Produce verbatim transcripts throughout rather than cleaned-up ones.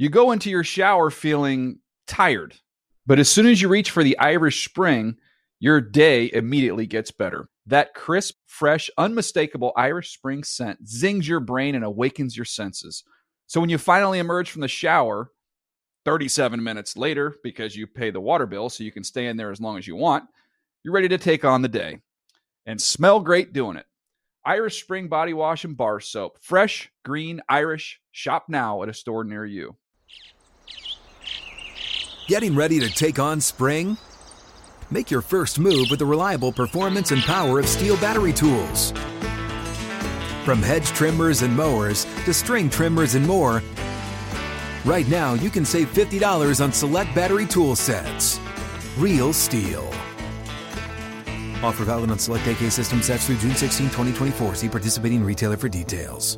You go into your shower feeling tired, but as soon as you reach for the Irish Spring, your day immediately gets better. That crisp, fresh, unmistakable Irish Spring scent zings your brain and awakens your senses. So when you finally emerge from the shower, thirty-seven minutes later, because you pay the water bill so you can stay in there as long as you want, you're ready to take on the day. And smell great doing it. Irish Spring Body Wash and Bar Soap. Fresh, green, Irish. Shop now at a store near you. Getting ready to take on spring? Make your first move with the reliable performance and power of Steel battery tools. From hedge trimmers and mowers to string trimmers and more, right now you can save fifty dollars on select battery tool sets. Real Steel. Offer valid on select A K system sets through June sixteenth, twenty twenty-four. See participating retailer for details.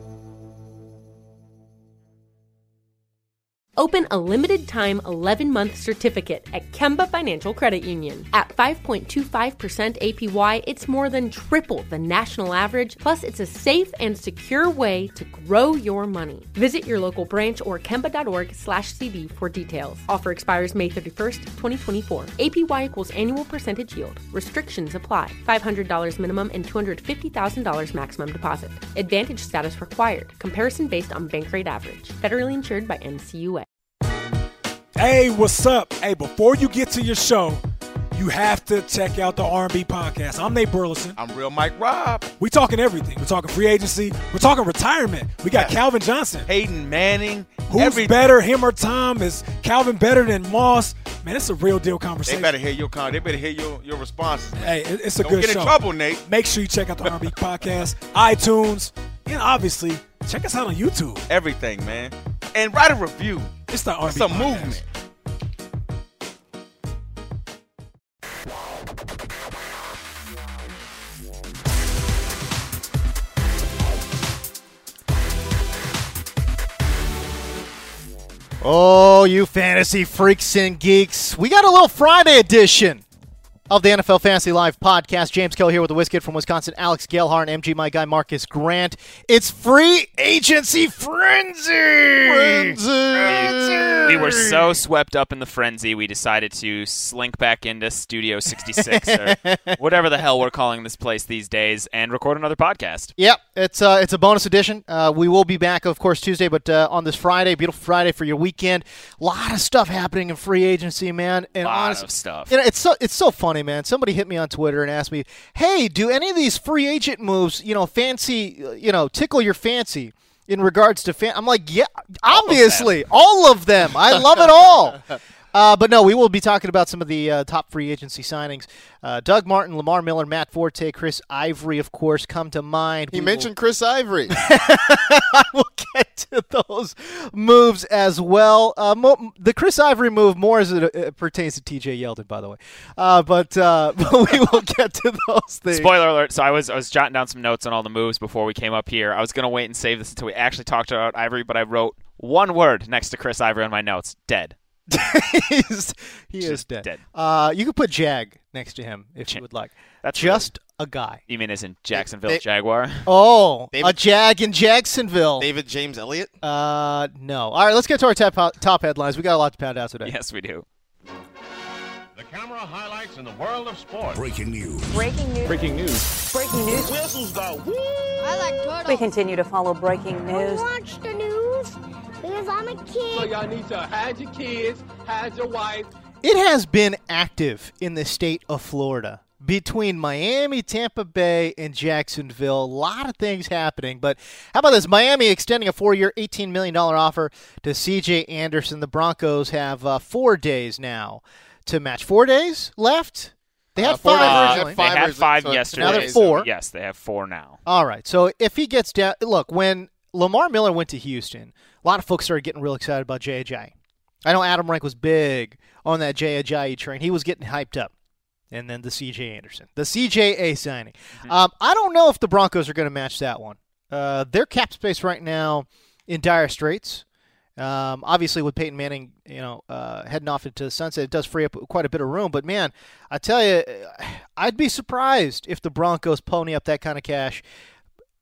Open a limited-time eleven-month certificate at Kemba Financial Credit Union. At five point two five percent A P Y, it's more than triple the national average, plus it's a safe and secure way to grow your money. Visit your local branch or kemba.org slash CD for details. Offer expires May thirty-first, twenty twenty-four. A P Y equals annual percentage yield. Restrictions apply. five hundred dollars minimum and two hundred fifty thousand dollars maximum deposit. Advantage status required. Comparison based on bank rate average. Federally insured by N C U A. Hey, what's up? Hey, before you get to your show, you have to check out the R and B podcast. I'm Nate Burleson. I'm Real Mike Robb. We talking everything. We're talking free agency. We're talking retirement. We got Yeah. Calvin Johnson. Peyton Manning. Who's every- better, him or Tom? Is Calvin better than Moss? Man, it's a real deal conversation. They better hear your con. They better hear your, your responses. Hey, it- it's a Don't good get show. in trouble, Nate. Make sure you check out the R and B podcast, iTunes, and obviously check us out on YouTube. Everything, man. And write a review. It's the R and It's B a podcast. movement. Oh, you fantasy freaks and geeks. We got a little Friday edition of the N F L Fantasy Live podcast. James Kelly here with the Whiskit from Wisconsin, Alex Gelhardt, M G, my guy Marcus Grant. It's free agency frenzy! Frenzy! We were so swept up in the frenzy, we decided to slink back into Studio sixty-six or whatever the hell we're calling this place these days and record another podcast. Yep, it's uh, it's a bonus edition. Uh, we will be back, of course, Tuesday, but uh, on this Friday, beautiful Friday for your weekend. A lot of stuff happening in free agency, man. And A lot honestly, of stuff. You know, it's so it's so funny, man. Somebody hit me on Twitter and asked me, "Hey, do any of these free agent moves, you know, fancy, you know, tickle your fancy in regards to fan?" I'm like, yeah, obviously, all of them. I love it all. Uh, but no, we will be talking about some of the uh, top free agency signings. Uh, Doug Martin, Lamar Miller, Matt Forte, Chris Ivory, of course, come to mind. He We mentioned will- Chris Ivory. I will get to those moves as well. Uh, mo- the Chris Ivory move more as it uh, pertains to T J Yeldon, by the way. Uh, but, uh, but we will get to those things. Spoiler alert. So I was I was jotting down some notes on all the moves before we came up here. I was going to wait and save this until we actually talked about Ivory, but I wrote one word next to Chris Ivory on my notes. Dead. He's, he is Just dead. dead. Uh, you could put Jag next to him if Ch- you would like. That's Just a guy. You mean as in Jacksonville They- Jaguar? Oh, David- a Jag in Jacksonville. David James Elliott. Uh, no. All right, let's get to our top, top headlines. We got a lot to pound out today. Yes, we do. The camera highlights in the world of sports. Breaking news. Breaking news. Breaking news. Breaking news. Whistles go woo! I like turtles. We continue to follow breaking news. Watch the news because I'm a kid. So y'all need to hide your kids, hide your wife. It has been active in the state of Florida between Miami, Tampa Bay, and Jacksonville. A lot of things happening. But how about this? Miami extending a four-year, eighteen million dollars offer to C J Anderson. The Broncos have uh, four days now to match. Four days left? They had Uh, four five days. originally. They had originally, five so it's yesterday. now they're so four. yes, they have four now. All right. So if he gets down, look, when Lamar Miller went to Houston, a lot of folks started getting real excited about Jay Ajayi. I know Adam Rank was big on that Jay Ajayi train. He was getting hyped up. And then the C J Anderson, the C J A signing. Mm-hmm. Um, I don't know if the Broncos are going to match that one. Uh, their cap space right now in dire straits. Um, obviously, with Peyton Manning, you know, uh, heading off into the sunset, it does free up quite a bit of room. But man, I tell you, I'd be surprised if the Broncos pony up that kind of cash.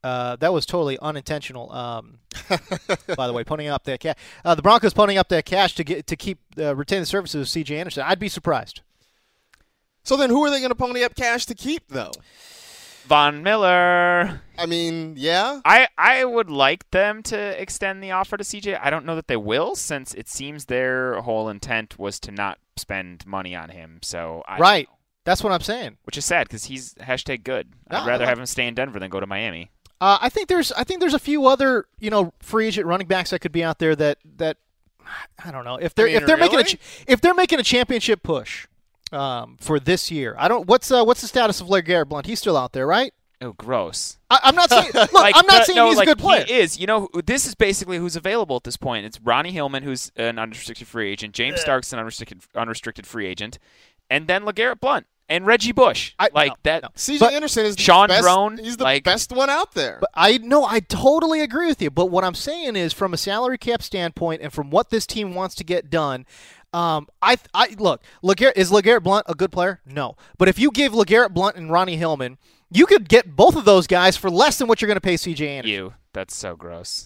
Uh, that was totally unintentional. Um, by the way, ponying up that cash. Uh, the Broncos ponying up that cash to get to keep uh, retain the services of C J Anderson. I'd be surprised. So then, who are they going to pony up cash to keep, though? Von Miller. I mean, yeah. I, I would like them to extend the offer to C J. I don't know that they will, since it seems their whole intent was to not spend money on him. So I right. That's what I'm saying. Which is sad because he's hashtag good. No, I'd rather no. have him stay in Denver than go to Miami. Uh, I think there's I think there's a few other you know free agent running backs that could be out there that that I don't know if they're I mean, if they're really? making a if they're making a championship push um, for this year. I don't what's uh, what's the status of LeGarrette Blount? He's still out there, right? Oh, gross. I, I'm not saying. Look, Like, I'm not no, saying no, he's like, a good player. He is. You know, this is basically who's available at this point. It's Ronnie Hillman, who's an unrestricted free agent. James Stark's an unrestricted unrestricted free agent, and then LeGarrette Blount and Reggie Bush. I- like no, that. no. C J But Anderson is Sean the best, Drone, he's the like- best one out there. But I no, I totally agree with you. But what I'm saying is, from a salary cap standpoint, and from what this team wants to get done, um, I I look. LeGarrette, is LeGarrette Blount a good player? No. But if you gave LeGarrette Blount and Ronnie Hillman, you could get both of those guys for less than what you're going to pay C J Anderson. You. That's so gross.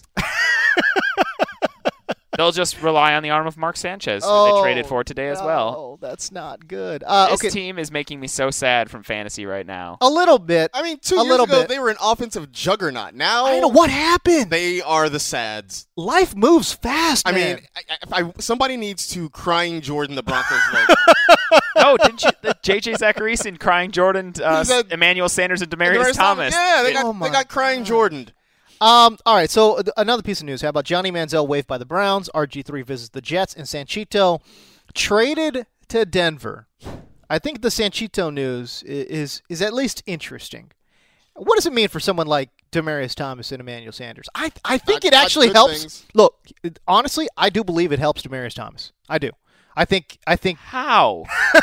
They'll just rely on the arm of Mark Sanchez, who Oh, they traded for today as well. Oh, that's not good. Uh, This okay, team is making me so sad from fantasy right now. a little bit. I mean, two a years little ago, bit. they were an offensive juggernaut. Now, I know what happened. they are the sads. Life moves fast. I man. mean, I, I, if I, somebody needs to crying Jordan the Broncos logo. Oh, didn't you? The J J Zacharyson, Crying Jordan, uh, He's a- Emmanuel Sanders, and Demarius, Demarius Thomas. Yeah, they It- got, Oh my they got crying Jordan. Um, all right, so uh, another piece of news. How about Johnny Manziel waived by the Browns? R G three visits the Jets, and Sanchito traded to Denver. I think the Sanchito news is, is is at least interesting. What does it mean for someone like Demarius Thomas and Emmanuel Sanders? I I think Not- it not actually good helps. things. Look, it- honestly, I do believe it helps Demarius Thomas. I do. I think I think How?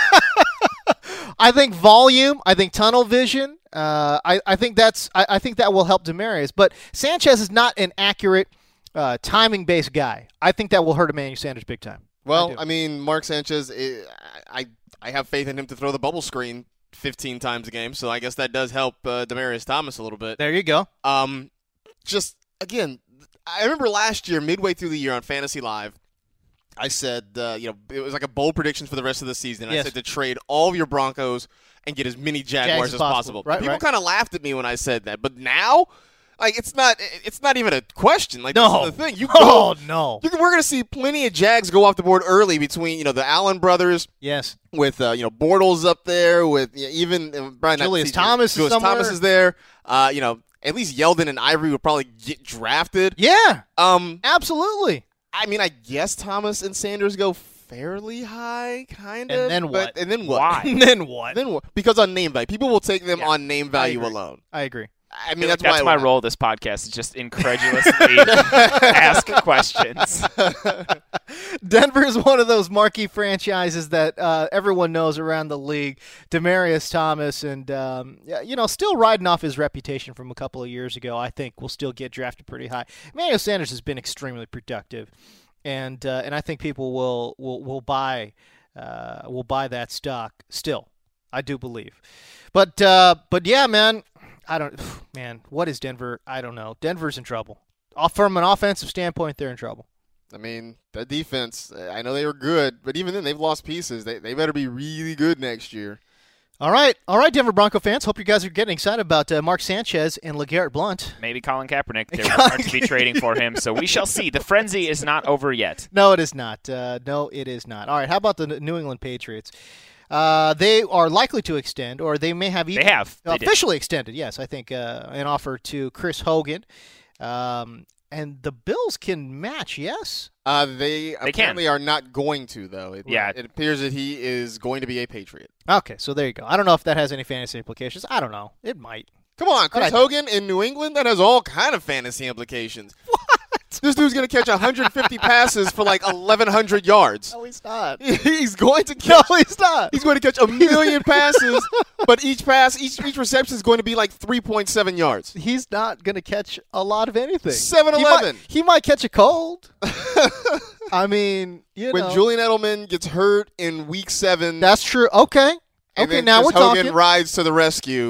I think volume. I think tunnel vision. Uh, I, I think that's. I, I think that will help Demarius. But Sanchez is not an accurate, uh, timing-based guy. I think that will hurt Emmanuel Sanders big time. Well, do. I, mean, Mark Sanchez, eh, I I have faith in him to throw the bubble screen fifteen times a game, so I guess that does help uh, Demarius Thomas a little bit. There you go. Um, just again, I remember last year, midway through the year on Fantasy Live, I said, uh, you know, it was like a bold prediction for the rest of the season. Yes. I said to trade all of your Broncos and get as many Jaguars as as possible. possible. Right, People right. kind of laughed at me when I said that, but now, like, it's not, it's not even a question. Like, No. this is the thing. You Oh go, no. you can, we're going to see plenty of Jags go off the board early between, you know, the Allen brothers Yes. with, uh, you know, Bortles up there, with yeah, even uh, Brian not Julius C J, Thomas is Julius somewhere. Thomas is there. Uh, you know, at least Yeldon and Ivory would probably get drafted. Yeah. Um, Absolutely. I mean, I guess Thomas and Sanders go fairly high, kind of. And then what? But, and then what? Why? And then what? then what? Because on name value, people will take them Yeah, on name value agree. alone. I agree. I mean, feel like that's, that's why my role. This podcast is just incredulously ask questions. Denver is one of those marquee franchises that uh, everyone knows around the league. Demarius Thomas, and um, yeah, you know, still riding off his reputation from a couple of years ago. I think will still get drafted pretty high. Emmanuel Sanders has been extremely productive, and uh, and I think people will will will buy uh, will buy that stock still. I do believe, but uh, but yeah, man, I don't, man, what is Denver? I don't know. Denver's in trouble. Off from an offensive standpoint, they're in trouble. I mean, the defense, I know they were good, but even then, they've lost pieces. They they better be really good next year. All right, all right, Denver Bronco fans. Hope you guys are getting excited about uh, Mark Sanchez and LeGarrette Blount. Maybe Colin Kaepernick. They're rumored to be trading for him, so we shall see. The frenzy is not over yet. No, it is not. Uh, no, it is not. All right, how about the New England Patriots? Uh, they are likely to extend, or they may have even They have. They did. officially extended. Yes, I think uh, an offer to Chris Hogan, um, and the Bills can match. Yes, Uh, they, They apparently can. are not going to, though. It, Yeah. It appears that he is going to be a Patriot. okay, so there you go. I don't know if that has any fantasy implications. I don't know. It might. Come on, But Chris I- Hogan in New England? That has all kind of fantasy implications. What? This dude's going to catch one hundred fifty passes for like eleven hundred yards. No, he's not. He's going to catch. No, he's not. He's going to catch a million passes, but each pass, each each reception is going to be like three point seven yards. He's not going to catch a lot of anything. seven He eleven. might, he might catch a cold. I mean, you When know. Julian Edelman gets hurt in week seven, That's true. Okay. and Okay, then now Chris we're Hogan talking. rides to the rescue.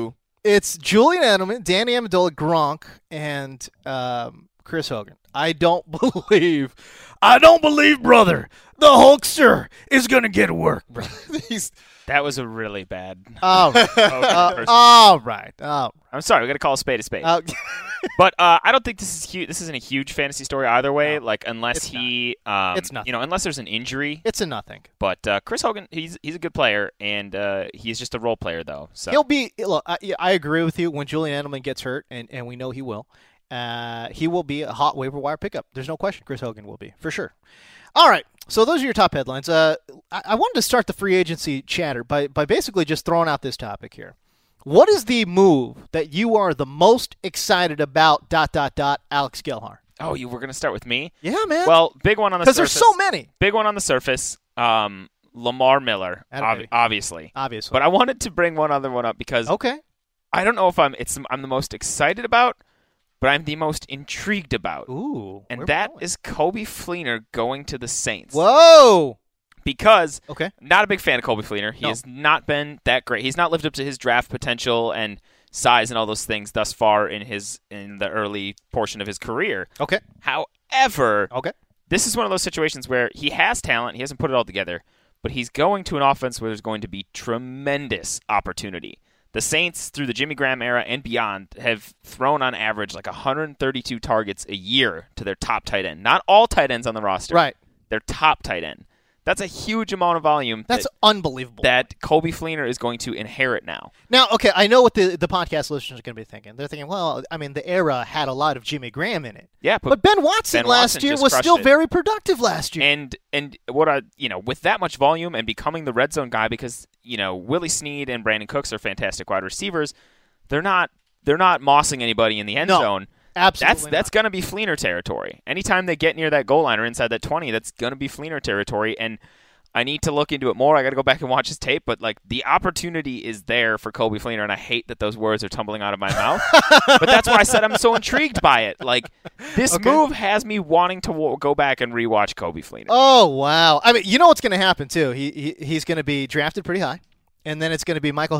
It's Julian Edelman, Danny Amendola, Gronk, and um, Chris Hogan. I don't believe, I don't believe, brother, the Hulkster is going to get work, brother. That was a really bad. All right. uh, all right. All right. I'm sorry. We got to call a spade a spade. Uh, but uh, I don't think this is huge. This isn't a huge fantasy story either way. No, like unless it's he, um, It's nothing. you know, unless there's an injury. It's a nothing. But uh, Chris Hogan, he's he's a good player, and uh, he's just a role player though. So He'll be. Look, I, I agree with you. When Julian Edelman gets hurt, and, and we know he will, uh, he will be a hot waiver wire pickup. There's no question. Chris Hogan will be for sure. All right. So those are your top headlines. Uh, I, I wanted to start the free agency chatter by by basically just throwing out this topic here. What is the move that you are the most excited about? Dot dot dot. Alex Gelhar. Oh, you were going to start with me? Yeah, man. Well, big one on the surface. surface. Because there's so many. Big one on the surface. Um, Lamar Miller, ob- obviously. Obviously. But I wanted to bring one other one up because okay. I don't know if I'm it's I'm the most excited about, but I'm the most intrigued about. Ooh. And that is Coby Fleener going to the Saints. Whoa. Because okay. not a big fan of Coby Fleener. He no. has not been that great. He's not lived up to his draft potential and size and all those things thus far in his in the early portion of his career. Okay. However, okay. this is one of those situations where he has talent. He hasn't put it all together, but he's going to an offense where there's going to be tremendous opportunity. The Saints, through the Jimmy Graham era and beyond, have thrown on average like one hundred thirty-two targets a year to their top tight end. Not all tight ends on the roster. Right. Their top tight end. That's a huge amount of volume. That's that, unbelievable. That Coby Fleener is going to inherit now. Now, okay, I know what the, the podcast listeners are going to be thinking. They're thinking, well, I mean, the era had a lot of Jimmy Graham in it. Yeah, but, but Ben Watson Ben last Watson year just was still it. very productive last year. And and what I you know with that much volume and becoming the red zone guy, because you know Willie Snead and Brandon Cooks are fantastic wide receivers. They're not they're not mossing anybody in the end no. zone. Absolutely That's that's going to be Fleener territory. Anytime they get near that goal line or inside that twenty, that's going to be Fleener territory. And I need to look into it more. I got to go back and watch his tape. But like the opportunity is there for Coby Fleener, and I hate that those words are tumbling out of my mouth. But that's why I said I'm so intrigued by it. Like this okay. move has me wanting to w- go back and rewatch Coby Fleener. Oh wow! I mean, you know what's going to happen too. He, he he's going to be drafted pretty high, and then it's going to be Michael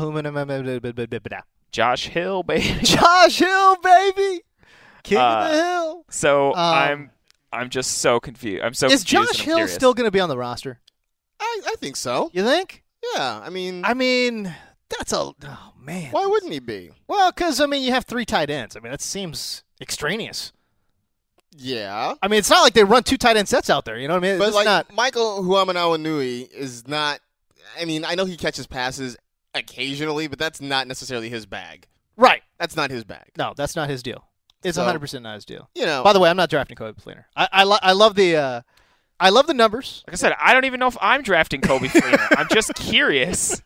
Hooman. Josh Hill, baby. Josh Hill, baby. King uh, of the Hill. So um, I'm I'm just so confused. I'm so is confused Josh and I'm Hill curious. still going to be on the roster? I, I think so. You think? Yeah, I mean, I mean, that's a oh man. Why wouldn't he be? Well, because I mean, you have three tight ends. I mean, that seems extraneous. Yeah. I mean, it's not like they run two tight end sets out there. You know what I mean? But it's like not... Michael Huamanawinui is not. I mean, I know he catches passes occasionally, but that's not necessarily his bag. Right. That's not his bag. No, that's not his deal. It's So, one hundred percent not his deal. You know. By the way, I'm not drafting Coby Fleener. I I, lo- I love the uh, I love the numbers. Like I said, I don't even know if I'm drafting Coby Fleener. I'm just curious.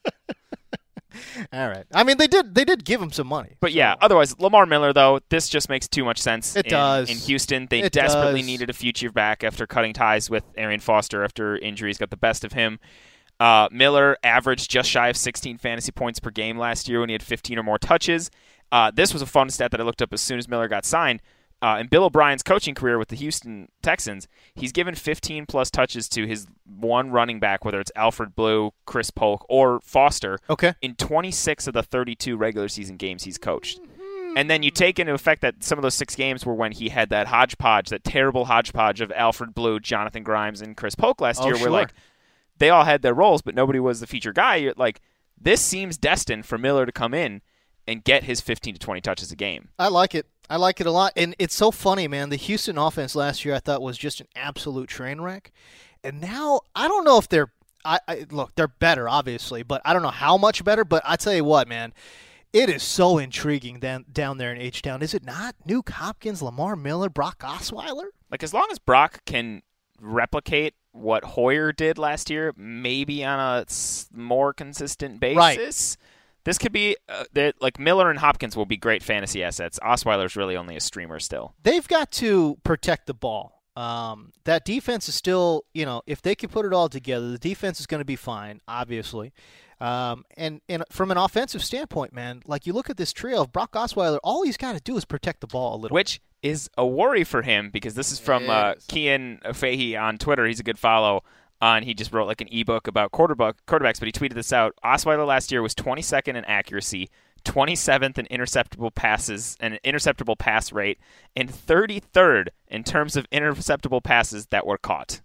All right. I mean, they did they did give him some money. But so. yeah, otherwise, Lamar Miller, though, this just makes too much sense. It in, does. In Houston, they It desperately does. needed a future back after cutting ties with Arian Foster after injuries got the best of him. Uh, Miller averaged just shy of sixteen fantasy points per game last year when he had fifteen or more touches. Uh, this was a fun stat that I looked up as soon as Miller got signed. Uh, in Bill O'Brien's coaching career with the Houston Texans, he's given fifteen-plus touches to his one running back, whether it's Alfred Blue, Chris Polk, or Foster, okay. in twenty-six of the thirty-two regular season games he's coached. And then you take into effect that some of those six games were when he had that hodgepodge, that terrible hodgepodge of Alfred Blue, Jonathan Grimes, and Chris Polk last Oh, year, sure. where like they all had their roles, but nobody was the feature guy. You're like, this seems destined for Miller to come in and get his fifteen to twenty touches a game. I like it. I like it a lot. And it's so funny, man. The Houston offense last year I thought was just an absolute train wreck. And now I don't know if they're I, I look, they're better, obviously, but I don't know how much better. But I tell you what, man, it is so intriguing down, down there in H-Town. Is it not? Nuke Hopkins, Lamar Miller, Brock Osweiler? Like, as long as Brock can replicate what Hoyer did last year, maybe on a s- more consistent basis. Right. This could be, uh, that- like, Miller and Hopkins will be great fantasy assets. Osweiler's really only a streamer still. They've got to protect the ball. Um, that defense is still, you know, if they can put it all together, the defense is going to be fine, obviously. Um, and, and from an offensive standpoint, man, like you look at this trio of Brock Osweiler, all he's got to do is protect the ball a little. Which is a worry for him because this is from uh, Yes. Kian Fahey on Twitter. He's a good follow. Uh, and he just wrote like an ebook about quarterback quarterbacks, but he tweeted this out. Osweiler last year was twenty-second in accuracy, twenty-seventh in interceptable passes and an interceptable pass rate, and thirty-third in terms of interceptable passes that were caught.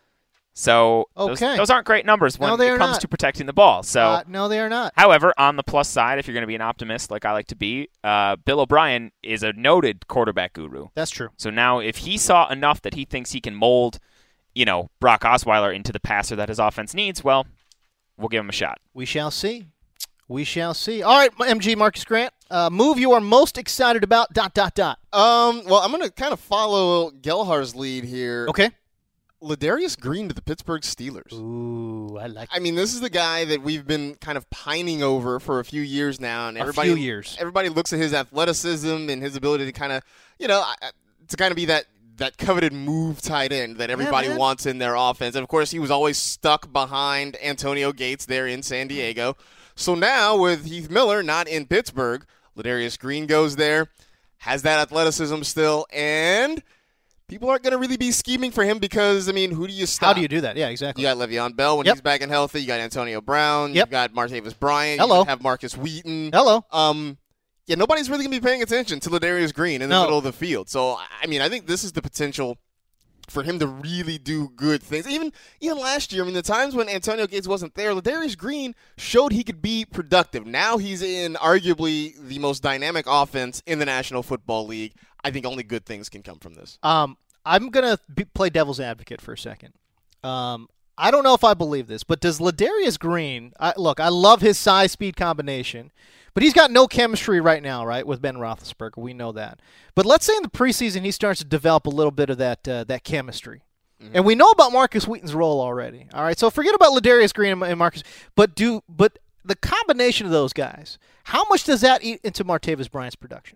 So okay. those, those aren't great numbers when no, they it are comes not. to protecting the ball. So uh, no, they are not. However, on the plus side, if you're going to be an optimist like I like to be, uh, Bill O'Brien is a noted quarterback guru. That's true. So now if he saw enough that he thinks he can mold, you know, Brock Osweiler into the passer that his offense needs, well, we'll give him a shot. We shall see. We shall see. All right, M G Marcus Grant, uh, move you are most excited about, dot, dot, dot. Um, well, I'm going to kind of follow Gelhar's lead here. Okay. Ladarius Green to the Pittsburgh Steelers. Ooh, I like I mean, this is the guy that we've been kind of pining over for a few years now. And a everybody, few years. Everybody looks at his athleticism and his ability to kind of, you know, to kind of be that, that coveted move tight end that everybody yeah, wants in their offense. And, of course, he was always stuck behind Antonio Gates there in San Diego. So now with Heath Miller not in Pittsburgh, Ladarius Green goes there, has that athleticism still, and people aren't going to really be scheming for him because, I mean, who do you stop? How do you do that? Yeah, exactly. You got Le'Veon Bell when yep. he's back and healthy. You got Antonio Brown. Yep. You got Martavis Bryant. Hello. You have Marcus Wheaton. Hello. Um, yeah, nobody's really going to be paying attention to Ladarius Green in the no. middle of the field. So, I mean, I think this is the potential for him to really do good things. Even even last year, I mean, the times when Antonio Gates wasn't there, Ladarius Green showed he could be productive. Now he's in arguably the most dynamic offense in the National Football League. I think only good things can come from this. Um, I'm going to play devil's advocate for a second. Um, I don't know if I believe this, but does Ladarius Green I, – look, I love his size-speed combination, but he's got no chemistry right now, right, with Ben Roethlisberger. We know that. But let's say in the preseason he starts to develop a little bit of that uh, that chemistry. Mm-hmm. And we know about Marcus Wheaton's role already. All right, so forget about Ladarius Green and Marcus, but do but the combination of those guys, how much does that eat into Martavis Bryant's production?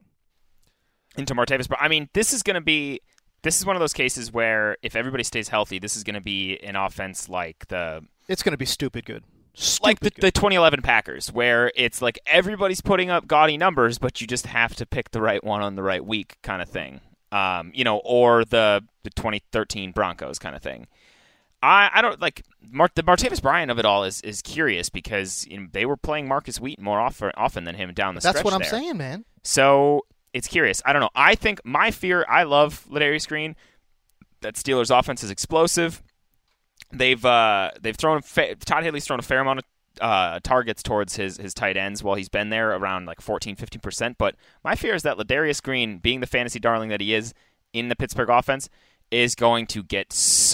Into Martavis Bryant. I mean, this is going to be this is one of those cases where if everybody stays healthy, this is going to be an offense like the It's going to be stupid good. Stupid like the, good. the twenty eleven Packers, where it's like everybody's putting up gaudy numbers, but you just have to pick the right one on the right week kind of thing. Um, you know, or the, the twenty thirteen Broncos kind of thing. I, I don't like Mar- the Martavis Bryant of it all is, is curious because you know, they were playing Marcus Wheaton more often, often than him down the That's stretch what I'm there. saying, man. So it's curious. I don't know. I think my fear, I love Ladarius Green. That Steelers offense is explosive. They've uh, they've thrown fa- Todd Haley's thrown a fair amount of uh, targets towards his, his tight ends while he's been there, around like fourteen, fifteen percent. But my fear is that Ladarius Green, being the fantasy darling that he is in the Pittsburgh offense, is going to get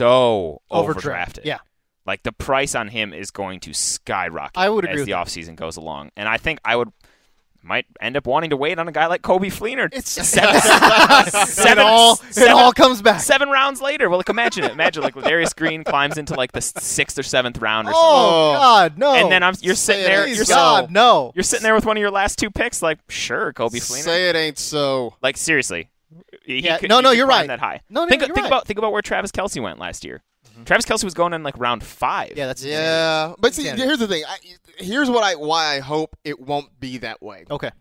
so overdrafted. Yeah. Like the price on him is going to skyrocket I would agree as the with offseason goes along. And I think I would might end up wanting to wait on a guy like Kobe Fleener. It's seven, seven, it all seven, it all comes back. Seven rounds later. Well, like imagine it. Imagine like Ladarius Green climbs into like the sixth or seventh round or something. Oh God, no! And then I'm you're sitting there. Please You're God, so, no! You're sitting there with one of your last two picks. Like sure, Kobe Fleener. Say it ain't so. Like seriously. He Yeah, could, no, he no, could you're climb right. That high. No, no, think you're think right. about think about where Travis Kelce went last year. Mm-hmm. Travis Kelce was going in like round five. Yeah, that's Yeah, but see, Insanity. here's the thing. I, here's what I why I hope it won't be that way. okay.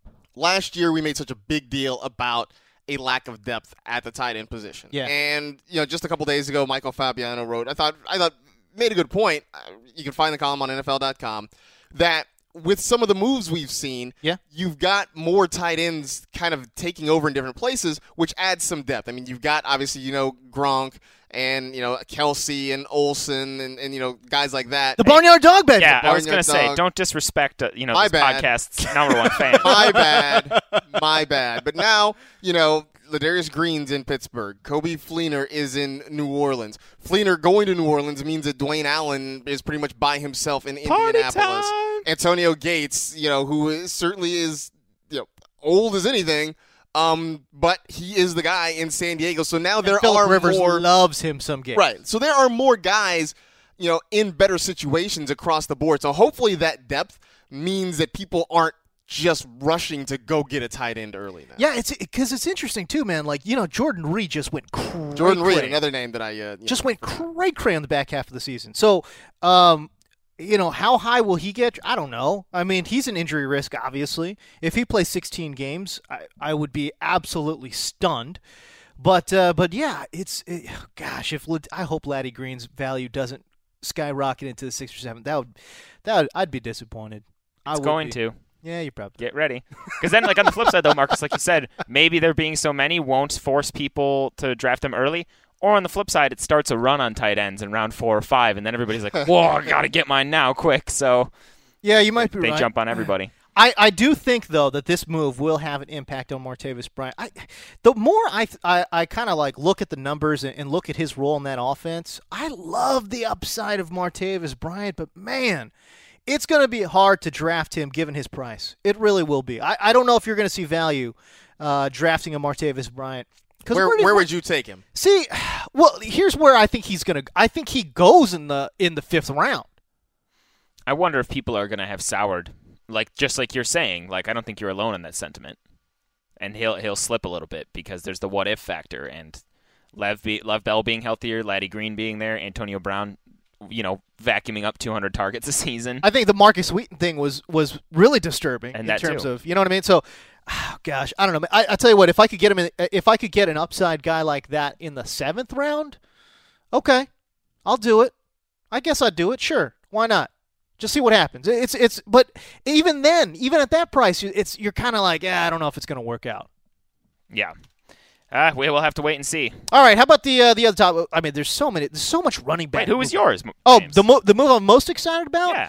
Last year we made such a big deal about a lack of depth at the tight end position. Yeah. And you know, just a couple days ago, Michael Fabiano wrote. I thought I thought made a good point. Uh, You can find the column on N F L dot com that with some of the moves we've seen, Yeah. you've got more tight ends kind of taking over in different places, which adds some depth. I mean, you've got obviously you know Gronk and you know Kelsey and Olsen and, and you know guys like that. The Barnyard Dog Bed. Yeah, I was Barnyard gonna say, dog. don't disrespect uh, you know My this bad. podcast's number one fan. My bad. My bad. But now, you know, Ladarius Green's in Pittsburgh. Kobe Fleener is in New Orleans. Fleener going to New Orleans means that Dwayne Allen is pretty much by himself in Party Indianapolis. time! Antonio Gates, you know, who is, certainly is, you know, old as anything, um, but he is the guy in San Diego. So now there Phillip are Rivers more loves him some games. Right. So there are more guys, you know, in better situations across the board. So hopefully that depth means that people aren't just rushing to go get a tight end early now. Yeah, it's because it's interesting too, man. Like you know, Jordan Reed just went cray Jordan Reed, cray. another name that I uh, you just know, went cray cray on the back half of the season. So, um, you know, how high will he get? I don't know. I mean, he's an injury risk, obviously. If he plays sixteen games, I, I would be absolutely stunned. But uh, but yeah, it's it, gosh, if Lad- I hope Laddie Green's value doesn't skyrocket into the sixth or seventh, that would, that would, I'd be disappointed. I It's would going be. to. Yeah, you probably. Get ready. Because then, like on the flip side, though, Marcus, like you said, maybe there being so many won't force people to draft them early. Or on the flip side, it starts a run on tight ends in round four or five, and then everybody's like, whoa, I got to get mine now, quick. So yeah, you might they, be they right. jump on everybody. I, I do think, though, that this move will have an impact on Martavis Bryant. I, the more I I, I kind of like look at the numbers and, and look at his role in that offense, I love the upside of Martavis Bryant, but man, it's going to be hard to draft him given his price. It really will be. I, I don't know if you're going to see value uh, drafting a Martavis Bryant. Where where, did, where would you take him? See, well, here's where I think he's going to. I think he goes in the in the fifth round. I wonder if people are going to have soured, like just like you're saying. Like I don't think you're alone in that sentiment, and he'll he'll slip a little bit because there's the what if factor and Lev be, Lev Bell being healthier, Laddie Green being there, Antonio Brown, you know, vacuuming up two hundred targets a season. I think the Marcus Wheaton thing was was really disturbing And in that terms too. of, you know what I mean. So, oh, gosh, I don't know. I, I tell you what, if I could get him, in, if I could get an upside guy like that in the seventh round, okay, I'll do it. I guess I'd do it. Sure, why not? Just see what happens. It's it's, but even then, even at that price, it's you're kind of like, yeah, I don't know if it's going to work out. Yeah. Uh, we will have to wait and see. All right, how about the uh, the other top? I mean, there's so many, there's so much running back. Wait, who was yours? Oh, James? the mo- the move I'm most excited about. Yeah.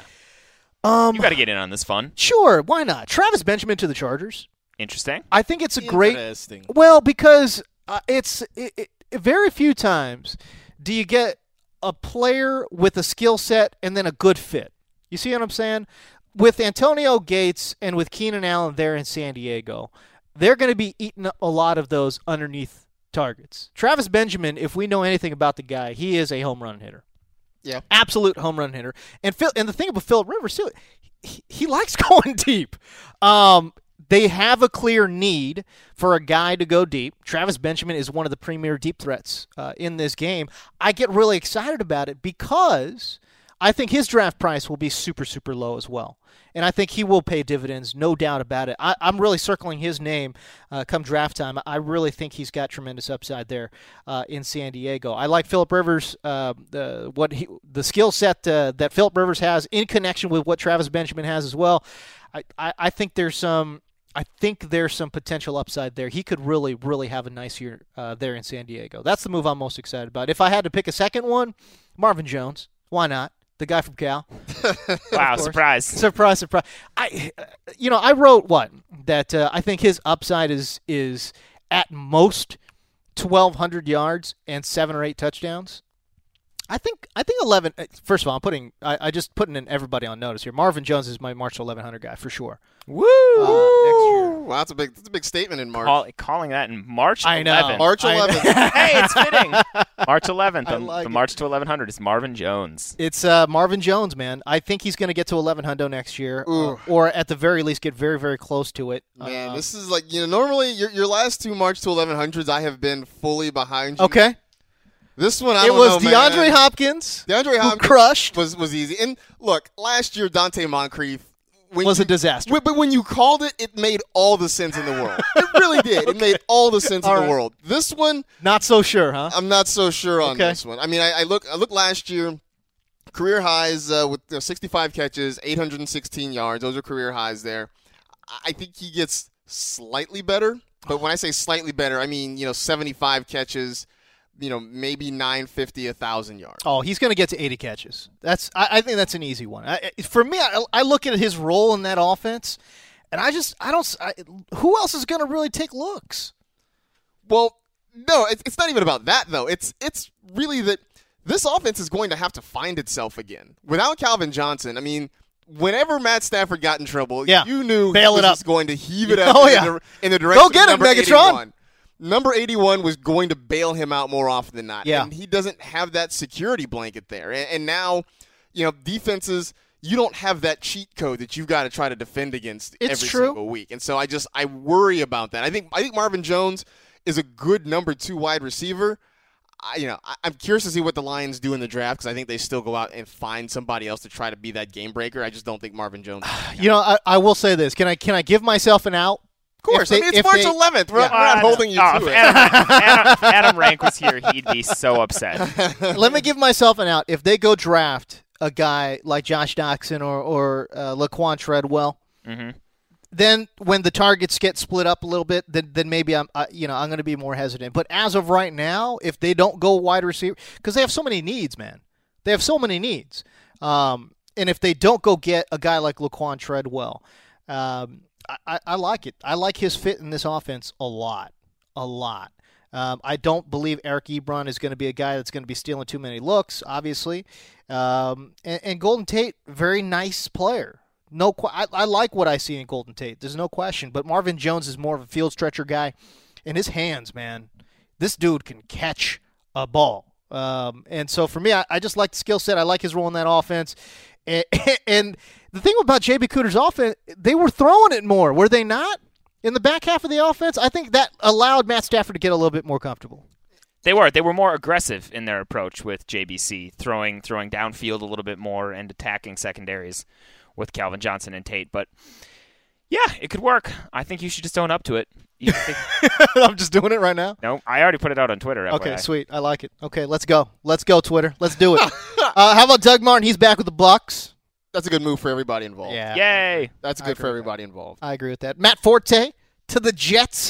Um, You got to get in on this fun. Sure, why not? Travis Benjamin to the Chargers. Interesting. I think it's a great. Interesting. Well, because uh, it's it, it, very few times do you get a player with a skill set and then a good fit. You see what I'm saying? With Antonio Gates and with Keenan Allen there in San Diego, they're going to be eating a lot of those underneath targets. Travis Benjamin, if we know anything about the guy, he is a home run hitter. Yeah. Absolute home run hitter. And Phil, and the thing about Philip Rivers, too, he, he likes going deep. Um, they have a clear need for a guy to go deep. Travis Benjamin is one of the premier deep threats uh, in this game. I get really excited about it because I think his draft price will be super, super low as well. And I think he will pay dividends, no doubt about it. I, I'm really circling his name uh, come draft time. I really think he's got tremendous upside there uh, in San Diego. I like Philip Rivers, uh, the what he, the skill set uh, that Philip Rivers has in connection with what Travis Benjamin has as well. I, I, I think there's some. I think there's some potential upside there. He could really, really have a nice year uh, there in San Diego. That's the move I'm most excited about. If I had to pick a second one, Marvin Jones. Why not? The guy from Cal. Wow, surprise. Surprise, surprise. I, you know, I wrote what? That uh, I think his upside is is at most twelve hundred yards and seven or eight touchdowns. I think I think eleven. First of all, I'm putting I, I just putting in everybody on notice here. Marvin Jones is my March to eleven hundred guy for sure. Woo! Uh, next year. Wow, that's a big that's a big statement in March. Call, calling that in March I know. eleventh. March I know. eleventh. Hey, it's fitting. March eleventh. I On like the it. March to eleven hundred is Marvin Jones. It's uh, Marvin Jones, man. I think he's going to get to eleven hundred next year, Ooh. uh, or at the very least get very, very close to it. Man, Uh, this is like you know normally your your last two March to eleven hundreds I have been fully behind you. okay. This one I It don't was know, DeAndre man. Hopkins. DeAndre who Hopkins crushed. was was easy. And look, last year Dante Moncrief when Was you- a disaster. But but when you called it, it made all the sense in the world. It really did. It made all the sense All in right. the world. This one, Not so sure, huh? I'm not so sure on Okay. this one. I mean, I, I look I look last year, career highs uh, with you know, sixty-five catches, eight hundred sixteen yards. Those are career highs there. I think he gets slightly better, but when I say slightly better, I mean you know seventy-five catches, you know maybe nine fifty, a thousand yards. Oh, he's going to get to eighty catches. That's I, I think that's an easy one. I, for me, I, I look at his role in that offense, and I just I don't. I, who else is going to really take looks? Well, no, it's, it's not even about that though. It's it's really that this offense is going to have to find itself again without Calvin Johnson. I mean, whenever Matt Stafford got in trouble, Yeah. you knew Bail he it was up. just going to heave it up Oh, in, yeah. the, in the direction Go get of him, number Megatron. eighty-one. Number eighty-one was going to bail him out more often than not. Yeah. And he doesn't have that security blanket there. And, and now, you know, defenses, you don't have that cheat code that you've got to try to defend against It's every true. single week. And so I just I worry about that. I think I think Marvin Jones is a good number two wide receiver. I, you know, I, I'm curious to see what the Lions do in the draft because I think they still go out and find somebody else to try to be that game breaker. I just don't think Marvin Jones. You know, I, I will say this. Can I can I give myself an out course. they, I mean, it's March they, eleventh. We're, yeah. we're not Uh, holding you oh, to if it. Adam, Adam, Adam Rank was here, he'd be so upset. Let me give myself an out. If they go draft a guy like Josh Doctson or, or uh, Laquan Treadwell, Mm-hmm. then when the targets get split up a little bit, then then maybe I'm uh, you know I'm going to be more hesitant. But as of right now, if they don't go wide receiver, because they have so many needs, man, they have so many needs. Um, and if they don't go get a guy like Laquan Treadwell, um, I, I, I like it. I like his fit in this offense a lot, a lot. Um, I don't believe Eric Ebron is going to be a guy that's going to be stealing too many looks, obviously. Um, and, and Golden Tate, very nice player. No, I, I like what I see in Golden Tate. There's no question. But Marvin Jones is more of a field stretcher guy. And his hands, man, this dude can catch a ball. Um, and so for me, I, I just like the skill set. I like his role in that offense. And, and the thing about J B. Cooter's offense, they were throwing it more, were they not? In the back half of the offense, I think that allowed Matt Stafford to get a little bit more comfortable. They were. They were more aggressive in their approach with J B C, throwing throwing downfield a little bit more and attacking secondaries with Calvin Johnson and Tate. But, yeah, it could work. I think you should just own up to it. You think... I'm just doing it right now? No, I already put it out on Twitter. F Y I. Okay, sweet. I like it. Okay, let's go. Let's go, Twitter. Let's do it. uh, how about Doug Martin? He's back with the Bucks. That's a good move for everybody involved. Yeah. Yay. That's good for everybody involved. I agree with that. Matt Forte to the Jets.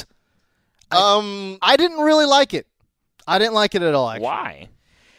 Um, I didn't really like it. I didn't like it at all, actually. Why?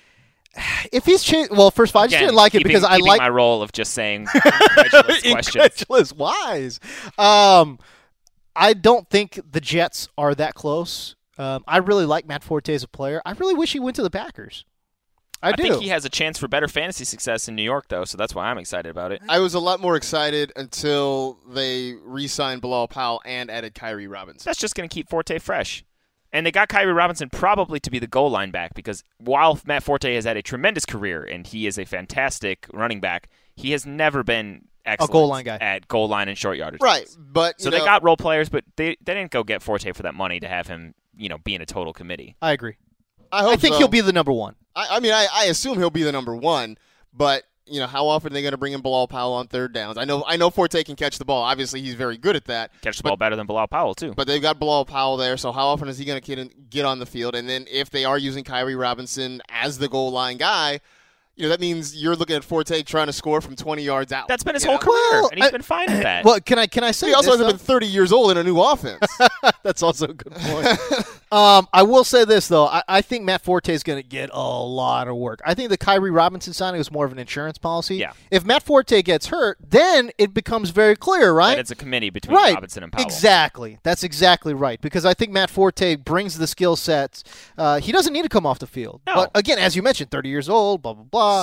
If he's changed, well, first of all, I just Again, didn't like keeping, it because I keeping like my role of just saying incredulous questions. incredulous wise. Um, I don't think the Jets are that close. Um, I really like Matt Forte as a player. I really wish he went to the Packers. I, I do. think he has a chance for better fantasy success in New York, though, so that's why I'm excited about it. I was a lot more excited until they re-signed Bilal Powell and added Kyrie Robinson. That's just going to keep Forte fresh. And they got Kyrie Robinson probably to be the goal line back because while Matt Forte has had a tremendous career and he is a fantastic running back, he has never been excellent A goal line guy. at goal line and short yardage. Right, but So you they know, got role players, but they, they didn't go get Forte for that money to have him, you know, be in a total committee. I agree. I, hope I think so. he'll be the number one. I, I mean, I, I assume he'll be the number one, but you know, how often are they going to bring in Bilal Powell on third downs? I know, I know Forte can catch the ball. Obviously, he's very good at that. Catch the but, ball better than Bilal Powell, too. But they've got Bilal Powell there, so how often is he going to get in, get on the field? And then if they are using Kyrie Robinson as the goal line guy, you know, that means you're looking at Forte trying to score from twenty yards out. That's been his you whole know? career, Well, and he's I- been fine with that. Well, can I can I say He also this, hasn't though? been thirty years old in a new offense. That's also a good point. um, I will say this, though. I, I think Matt Forte is going to get a lot of work. I think the Kyrie Robinson signing was more of an insurance policy. Yeah. If Matt Forte gets hurt, then it becomes very clear, right? And it's a committee between right. Robinson and Powell. Exactly. That's exactly right. Because I think Matt Forte brings the skill sets. Uh, he doesn't need to come off the field. No. But, again, as you mentioned, thirty years old, blah, blah, blah.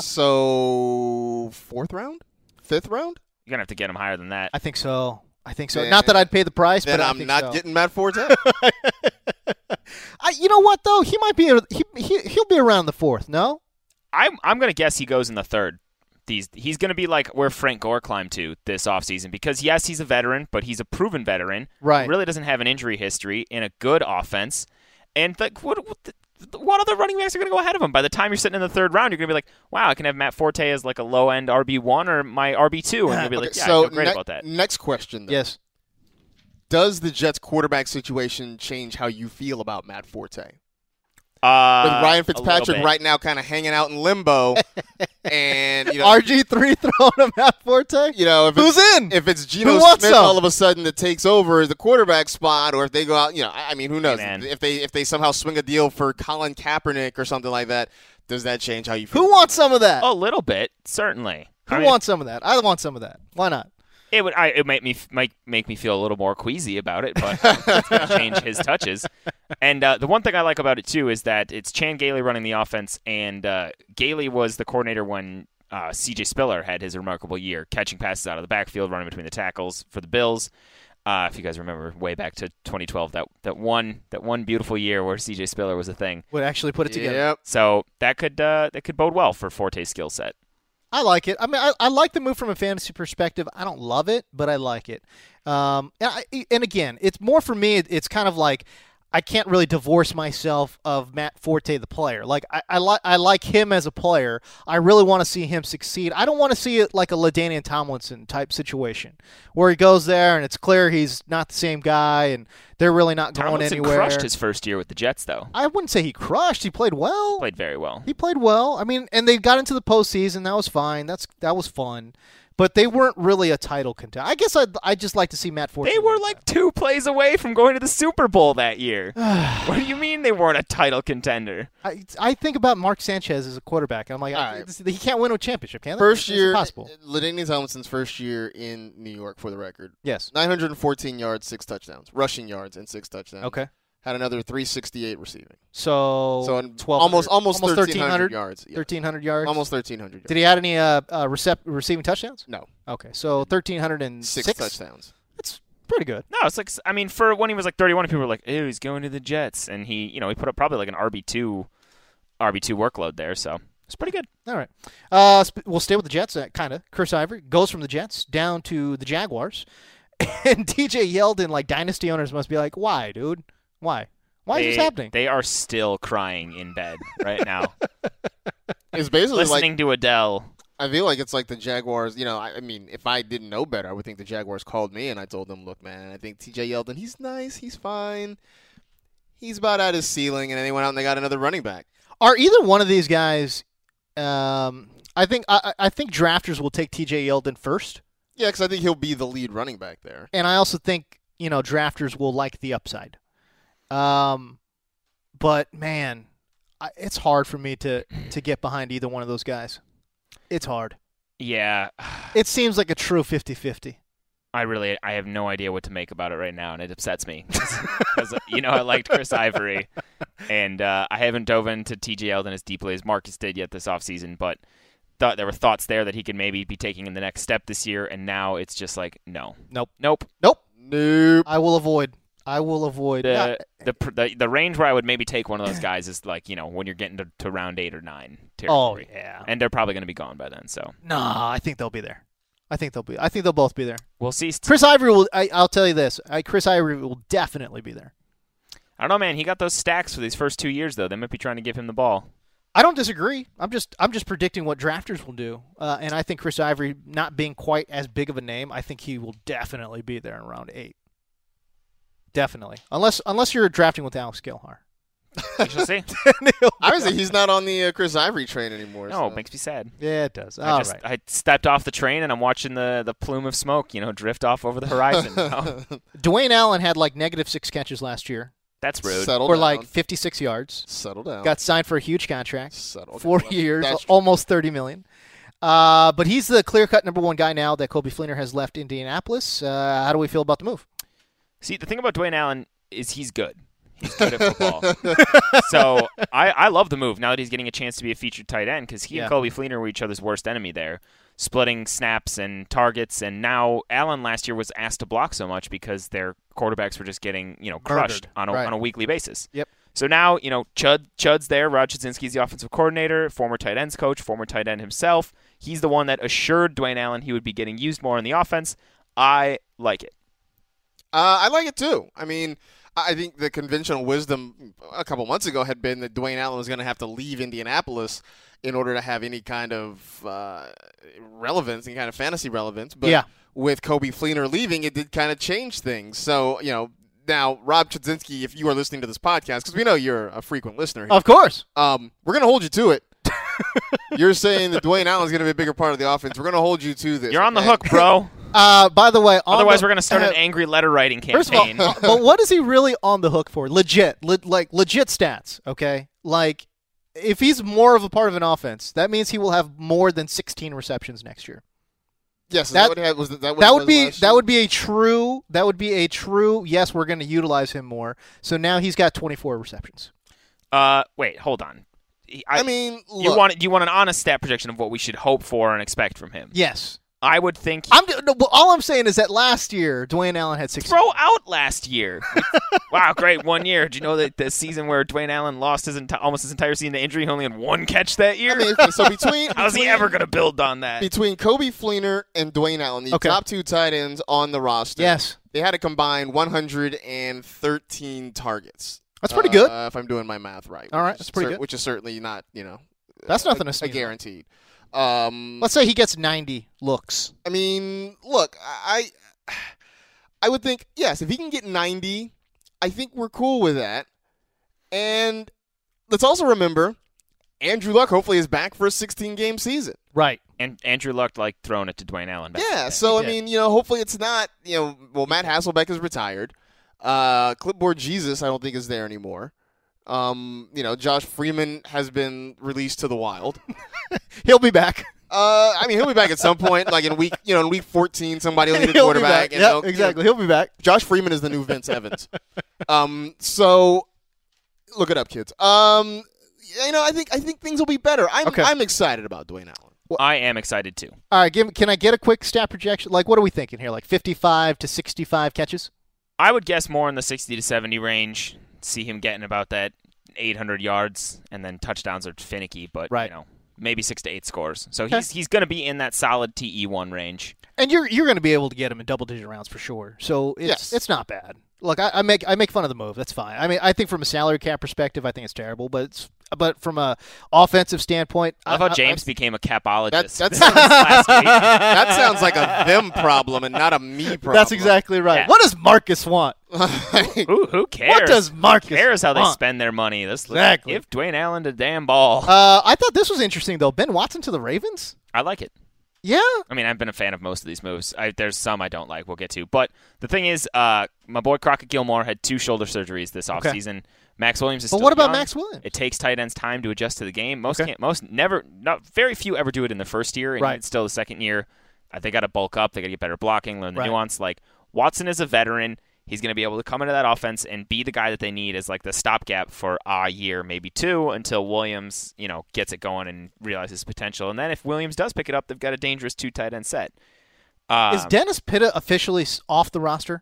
So fourth round, fifth round. You're going to have to get him higher than that. I think so. I think so. Then- Not that I'd pay the price, Then but I I'm think not so. getting Matt Forte. I, you know what, though? He might be – he, he, he'll be around the fourth, no? I'm I'm going to guess he goes in the third. These He's going to be like where Frank Gore climbed to this offseason because, yes, he's a veteran, but he's a proven veteran. Right. He really doesn't have an injury history in a good offense. And like, what, what, the, what other running backs are going to go ahead of him? By the time you're sitting in the third round, you're going to be like, wow, I can have Matt Forte as like a low-end R B one or my R B two. And you'll be like, Okay, yeah, so I feel great ne- about that. Next question. Then. Yes. Does the Jets quarterback situation change how you feel about Matt Forte? Uh, With Ryan a little Fitzpatrick bit. right now kind of hanging out in limbo, and you know, R G three throwing him Matt Forte? you know, if Who's it's, in? if it's Geno Who wants Smith some? all of a sudden that takes over the quarterback spot, or if they go out, you know, I I mean, who knows? man. if they if they somehow swing a deal for Colin Kaepernick or something like that, does that change how you feel? Who wants some of that? A little bit, certainly. Who I mean, wants some of that? I want some of that. Why not? It would. I, it might me might make me feel a little more queasy about it, but it's going to change his touches. And uh, the one thing I like about it too is that it's Chan Gailey running the offense, and uh, Gailey was the coordinator when uh, C J Spiller had his remarkable year, catching passes out of the backfield, running between the tackles for the Bills. Uh, if you guys remember, way back to twenty twelve, that that one that one beautiful year where C J Spiller was a thing. Would actually put it together. Yep. So that could uh, that could bode well for Forte's skill set. I like it. I mean, I, I like the move from a fantasy perspective. I don't love it, but I like it. Um, and, I, and again, it's more for me. It's kind of like I can't really divorce myself of Matt Forte, the player. Like I, I like I like him as a player. I really want to see him succeed. I don't want to see it like a LaDainian Tomlinson type situation where he goes there and it's clear he's not the same guy and they're really not going Tomlinson anywhere. crushed his first year with the Jets, though. I wouldn't say he crushed. He played well. Played very well. He played well. I mean, and they got into the postseason. That was fine. That's that was fun. But they weren't really a title contender. I guess I'd, I'd just like to see Matt Forte. They were like two plays away from going to the Super Bowl that year. What do you mean they weren't a title contender? I, I think about Mark Sanchez as a quarterback. I'm like, I, right. this, he can't win a championship, can he? First It's year, impossible. LaDainian Tomlinson's first year in New York, for the record. Yes. nine hundred fourteen yards, six touchdowns. Rushing yards and six touchdowns. Okay. Had another three sixty-eight receiving. So, So in twelve almost almost, almost thirteen hundred yards. Yeah. thirteen hundred yards. Almost thirteen hundred yards. Did he add any uh, uh, recep- receiving touchdowns? No. Okay, so thirteen hundred six Six touchdowns. That's pretty good. No, it's like, I mean, for when he was like thirty-one, people were like, ew, he's going to the Jets. And he, you know, he put up probably like an R B two, R B two workload there, so it's pretty good. All right. Uh, sp- we'll stay with the Jets, uh, kind of. Chris Ivory goes from the Jets down to the Jaguars. And D J Yeldon, like, dynasty owners must be like, why, dude? Why? Why they, is this happening? They are still crying in bed right now. It's basically listening like, to Adele. I feel like it's like the Jaguars. You know, I, I mean, if I didn't know better, I would think the Jaguars called me and I told them, look, man, I think T J Yeldon, he's nice, he's fine. He's about at his ceiling, and then they went out and they got another running back. Are either one of these guys? Um, I think I, I think drafters will take T J Yeldon first. Yeah, because I think he'll be the lead running back there. And I also think you know drafters will like the upside. Um, but man, I, it's hard for me to to get behind either one of those guys. It's hard. Yeah. It seems like a true fifty-fifty. I really, I have no idea what to make about it right now, and it upsets me. Because, you know, I liked Chris Ivory, and uh, I haven't dove into T J Yeldon as deeply as Marcus did yet this offseason, but thought there were thoughts there that he could maybe be taking in the next step this year, and now it's just like, no. Nope. Nope. Nope. Nope. I will avoid. I will avoid. The, Yeah. the, the the range where I would maybe take one of those guys is like, you know, when you're getting to, to round eight or nine territory. Oh, yeah. And they're probably going to be gone by then, so. No, I think they'll be there. I think they'll be. I think they'll both be there. We'll see. Chris Ivory will. I, I'll tell you this. I, Chris Ivory will definitely be there. I don't know, man. He got those stacks for these first two years, though. They might be trying to give him the ball. I don't disagree. I'm just. I'm just predicting what drafters will do, uh, and I think Chris Ivory, not being quite as big of a name, I think he will definitely be there in round eight. Definitely, unless unless you're drafting with Alex Gilhar. We shall see. Obviously, he's not on the uh, Chris Ivory train anymore. No, so. it makes me sad. Yeah, it does. I All just right. I stepped off the train and I'm watching the, the plume of smoke, you know, drift off over the horizon. You know? Dwayne Allen had like negative six catches last year. That's rude. Settle Or down. like fifty-six yards. Settle down. Got signed for a huge contract. Settle Four down. years, That's- almost thirty million dollars. Uh, but he's the clear-cut number one guy now that Kobe Fleener has left Indianapolis. Uh, how do we feel about the move? See, the thing about Dwayne Allen is he's good. He's good at football. So I, I love the move now that he's getting a chance to be a featured tight end because he Yeah. and Kobe Fleener were each other's worst enemy there, splitting snaps and targets. And now Allen last year was asked to block so much because their quarterbacks were just getting you know crushed Murdered. on a, Right. on a weekly basis. Yep. So now, you know, Chud Chud's there. Rod Chudzinski's the offensive coordinator, former tight ends coach, former tight end himself. He's the one that assured Dwayne Allen he would be getting used more in the offense. I like it. Uh, I like it too. I mean, I think the conventional wisdom a couple months ago had been that Dwayne Allen was going to have to leave Indianapolis in order to have any kind of uh, relevance, any kind of fantasy relevance. But Yeah. with Kobe Fleener leaving, it did kind of change things. So, you know, now, Rob Chudzinski, if you are listening to this podcast, because we know you're a frequent listener here, Of course. um, we're going to hold you to it. You're saying that Dwayne Allen's going to be a bigger part of the offense. We're going to hold you to this. You're on the okay? hook, bro. Uh, by the way, on Otherwise, the, we're going to start uh, an angry letter writing First of all, campaign. uh, but what is he really on the hook for? Legit, le- like legit stats. Okay, like if he's more of a part of an offense, that means he will have more than sixteen receptions next year. Yes, That- that, that, was that, what That it would was be last that year? would be a true that would be a true yes. We're going to utilize him more. So now he's got twenty-four receptions. Uh, wait, hold on. I, I mean, you look. want you want an honest stat projection of what we should hope for and expect from him. Yes, I would think. I'm. No, well, all I'm saying is that last year Dwayne Allen had sixteen. Throw out last year. Wow, great, one year. Do you know that the season where Dwayne Allen lost his enti- almost his entire season to injury, he only had one catch that year? I mean, okay, so between How's he between- ever going to build on that? Between Kobe Fleener and Dwayne Allen, the Okay. top two tight ends on the roster, Yes. they had a combined one hundred thirteen targets. That's pretty good. Uh, if I'm doing my math right. All right, Which that's is pretty cer- good. Which is certainly not, you know. That's a, nothing to a, sneeze a at. guaranteed. Um, Let's say he gets ninety looks. I mean, look, I I would think, yes, if he can get ninety, I think we're cool with that. And let's also remember, Andrew Luck hopefully is back for a sixteen-game season. Right. And Andrew Luck like throwing it to Dwayne Allen. Back Yeah, in the day. so, I did. mean, you know, hopefully it's not, you know, well, Matt Hasselbeck is retired. Uh, Clipboard Jesus, I don't think, is there anymore. Um, you know, Josh Freeman has been released to the wild. He'll be back. Uh, I mean, he'll be back at some point, like in week, you know, in week fourteen, somebody will need a He'll be quarterback. back. And Yep, they'll- you know, exactly. He'll be back. Josh Freeman is the new Vince Evans. Um, so look it up, kids. Um, you know, I think I think things will be better. I'm Okay. I'm excited about Dwayne Allen. I am excited too. All right, give, can I get a quick stat projection? Like, what are we thinking here? Like fifty-five to sixty-five catches? I would guess more in the sixty to seventy range. See him getting about that eight hundred yards, and then touchdowns are finicky, but Right. you know, maybe six to eight scores. So Okay. he's he's going to be in that solid T E one range. And you're you're going to be able to get him in double-digit rounds for sure. So it's Yes. it's not bad. Look, I, I make I make fun of the move. That's fine. I mean, I think from a salary cap perspective, I think it's terrible. But it's but from a offensive standpoint, I love how I- James I- became a capologist. That, that, this sounds, last week. that sounds like a them problem and not a me problem. That's exactly right. Yeah. What does Marcus want? Who who cares? What does Marcus Who cares how they want? spend their money? This Exactly. Give Dwayne Allen the damn ball. Uh, I thought this was interesting though. Ben Watson to the Ravens. I like it. Yeah. I mean, I've been a fan of most of these moves. I, there's some I don't like. We'll get to. But the thing is, uh, my boy Crockett Gilmore had two shoulder surgeries this Okay. offseason. Max Williams is But still what about young. Max Williams? It takes tight ends time to adjust to the game. Most Okay. can't, most never, not very few ever do it in the first year, and Right. it's still the second year. Uh, they got to bulk up. They got to get better blocking, learn the Right. nuance. Like Watson is a veteran. He's going to be able to come into that offense and be the guy that they need as like the stopgap for a year, maybe two, until Williams, you know, gets it going and realizes his potential. And then if Williams does pick it up, they've got a dangerous two tight end set. Um, Is Dennis Pitta officially s- off the roster?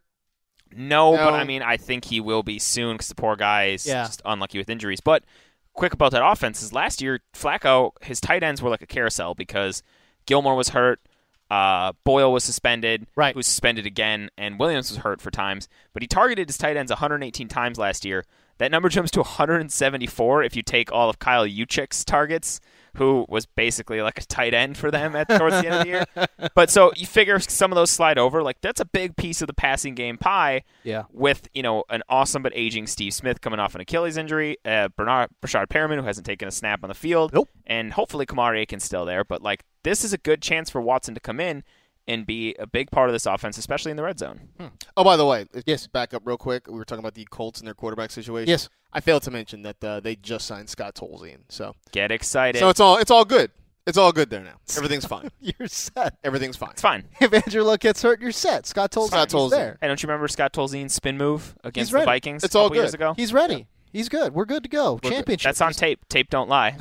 No, No. but I mean, I think he will be soon because the poor guy is Yeah. just unlucky with injuries. But quick about that offense is last year, Flacco, his tight ends were like a carousel because Gilmore was hurt, uh, Boyle was suspended, Right. who's suspended again, and Williams was hurt for times. But he targeted his tight ends one hundred eighteen times last year. That number jumps to one hundred seventy-four if you take all of Kyle Juszczyk's targets, who was basically like a tight end for them at towards the end of the year. But so you figure some of those slide over. Like that's a big piece of the passing game pie. Yeah. With you know an awesome but aging Steve Smith coming off an Achilles injury, uh, Bernard Brashard Perriman who hasn't taken a snap on the field, Nope. and hopefully Kamar Aiken's still there. But like this is a good chance for Watson to come in and be a big part of this offense, especially in the red zone. Oh, by the way, Yes. yes. Back up real quick. We were talking about the Colts and their quarterback situation. Yes. I failed to mention that uh, they just signed Scott Tolzien. So, Get excited. so it's all it's all good. It's all good there now. Everything's fine. You're set. Everything's fine. it's fine. If Andrew Luck gets hurt, you're set. Scott Tolzien Scott he's Tolzien. there. Hey, don't you remember Scott Tolzien's spin move against He's the ready. Vikings It's a all couple years good. ago? He's ready. He's good. We're good to go. We're good. Championship. That's on tape. Tape don't lie.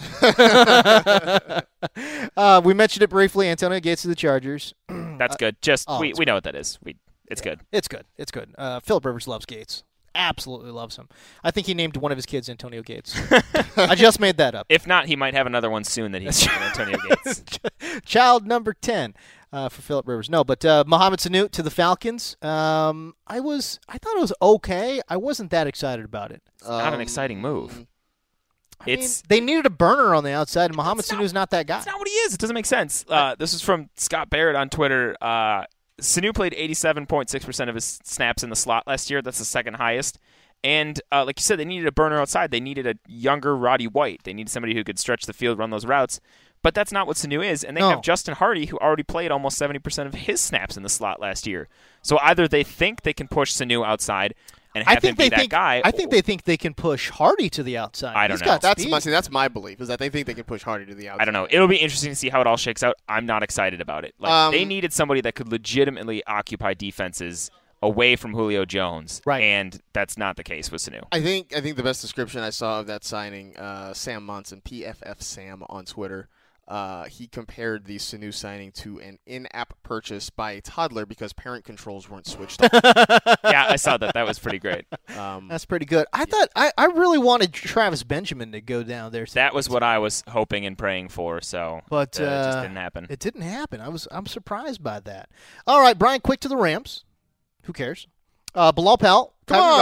uh, we mentioned it briefly. Antonio Gates to the Chargers. That's good. Just oh, we, it's we know what that is. We it's good. It's good. It's good. Uh, Philip Rivers loves Gates. Absolutely loves him. I think he named one of his kids Antonio Gates. I just made that up. If not, he might have another one soon that he's named Antonio Gates. Child number ten uh, for Philip Rivers. No, but uh, Mohamed Sanu to the Falcons. Um, I was, I thought it was okay. I wasn't that excited about it. Not an exciting move. I It's mean, they needed a burner on the outside, and Mohamed Sanu's not that guy. That's not what he is. It doesn't make sense. Uh, this is from Scott Barrett on Twitter. Uh, Sanu played eighty-seven point six percent of his snaps in the slot last year. That's the second highest. And uh, like you said, they needed a burner outside. They needed a younger Roddy White. They needed somebody who could stretch the field, run those routes. But that's not what Sanu is. And they No. have Justin Hardy, who already played almost seventy percent of his snaps in the slot last year. So either they think they can push Sanu outside and have I think him be they that think. guy. I think they think they can push Hardy to the outside. I don't He's know. got That's speed. my see, that's my belief is that they think they can push Hardy to the outside. I don't know. It'll be interesting to see how it all shakes out. I'm not excited about it. Like Um, they needed somebody that could legitimately occupy defenses away from Julio Jones, Right. and that's not the case with Sanu. I think I think the best description I saw of that signing, uh, Sam Monson, P F F Sam on Twitter, uh, he compared the Sanu signing to an in-app purchase by a toddler because parent controls weren't switched on. Yeah, I saw that. That was pretty great. Um, That's pretty good. I thought I, I really wanted Travis Benjamin to go down there. That was what I was hoping and praying for. So, But uh, it uh, just didn't happen. It didn't happen. I was I'm surprised by that. All right, Brian Quick to the Rams. Who cares? Uh, Bilal Powell. Come Tyree on. Robinson.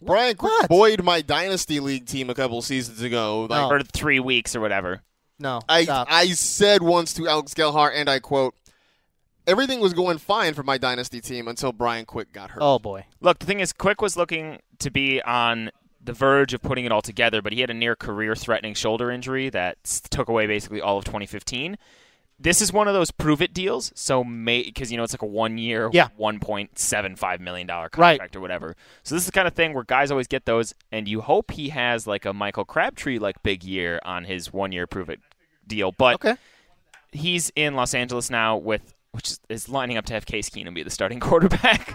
Brian Quick buoyed my Dynasty League team a couple seasons ago. Like, Or three weeks or whatever. No. I, stop. I said once to Alex Gelhart, and I quote, everything was going fine for my Dynasty team until Brian Quick got hurt. Oh, boy. Look, the thing is, Quick was looking to be on the verge of putting it all together, but he had a near career-threatening shoulder injury that took away basically all of twenty fifteen. This is one of those prove-it deals, so because, you know, it's like a one-year, yeah. one point seven five million dollars contract right. or whatever. So this is the kind of thing where guys always get those, and you hope he has like a Michael Crabtree-like big year on his one-year prove-it deal. But okay. he's in Los Angeles now with – which is, is lining up to have Case Keenum be the starting quarterback.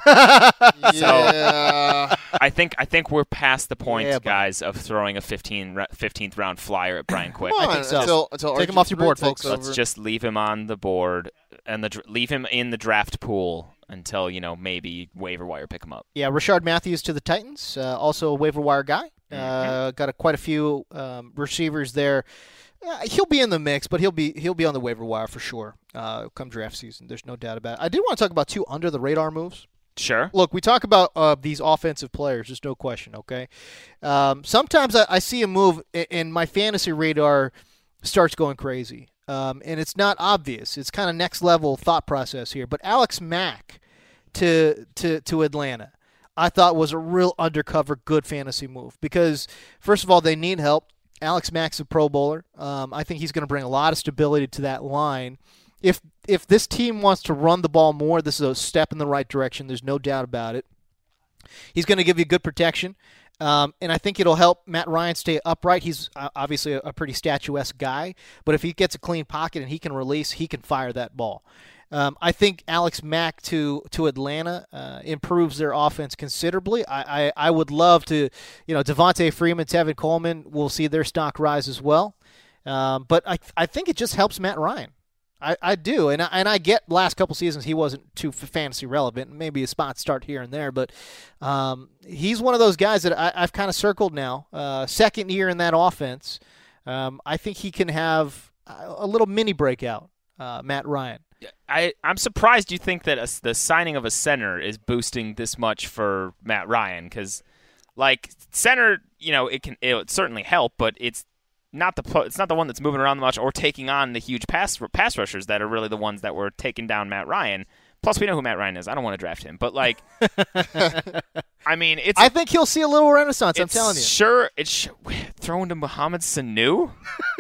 yeah. So I think I think we're past the point, yeah, guys, of throwing a fifteenth round flyer at Brian Quick. Come on, I think so. Until, until Take Archie him off your board, Smith folks. takes Let's over. just leave him on the board and the leave him in the draft pool until, you know, maybe waiver wire pick him up. Yeah, Rashard Matthews to the Titans, uh, also a waiver wire guy. Uh, Mm-hmm. got a, quite a few um, receivers there. Uh, he'll be in the mix, but he'll be he'll be on the waiver wire for sure uh, come draft season. There's no doubt about it. I did want to talk about two under the radar moves. Sure. Look, we talk about uh, these offensive players. There's no question. Okay. Um, sometimes I, I see a move, and my fantasy radar starts going crazy, um, and it's not obvious. It's kind of next level thought process here. But Alex Mack to to to Atlanta, I thought was a real undercover good fantasy move because first of all they need help. Alex Mack's a Pro Bowler. Um, I think he's going to bring a lot of stability to that line. If if this team wants to run the ball more, this is a step in the right direction. There's no doubt about it. He's going to give you good protection, um, and I think it'll help Matt Ryan stay upright. He's uh, obviously a, a pretty statuesque guy, but if he gets a clean pocket and he can release, he can fire that ball. Um, I think Alex Mack to to Atlanta uh, improves their offense considerably. I, I, I would love to, you know, Devontae Freeman, Tevin Coleman will see their stock rise as well. Um, but I I think it just helps Matt Ryan. I, I do, and I, and I get last couple seasons he wasn't too fantasy relevant. Maybe a spot start here and there, but um, he's one of those guys that I, I've kind of circled now. Uh, second year in that offense, um, I think he can have a little mini breakout. Uh, Matt Ryan. I, I'm surprised you think that a, the signing of a center is boosting this much for Matt Ryan because, like, center, you know, it can it would certainly help, but it's not the it's not the one that's moving around much or taking on the huge pass pass rushers that are really the ones that were taking down Matt Ryan. Plus, we know who Matt Ryan is. I don't want to draft him, but like, I mean, it's. I think he'll see a little renaissance. I'm telling you. Sure, it's throwing to Mohamed Sanu.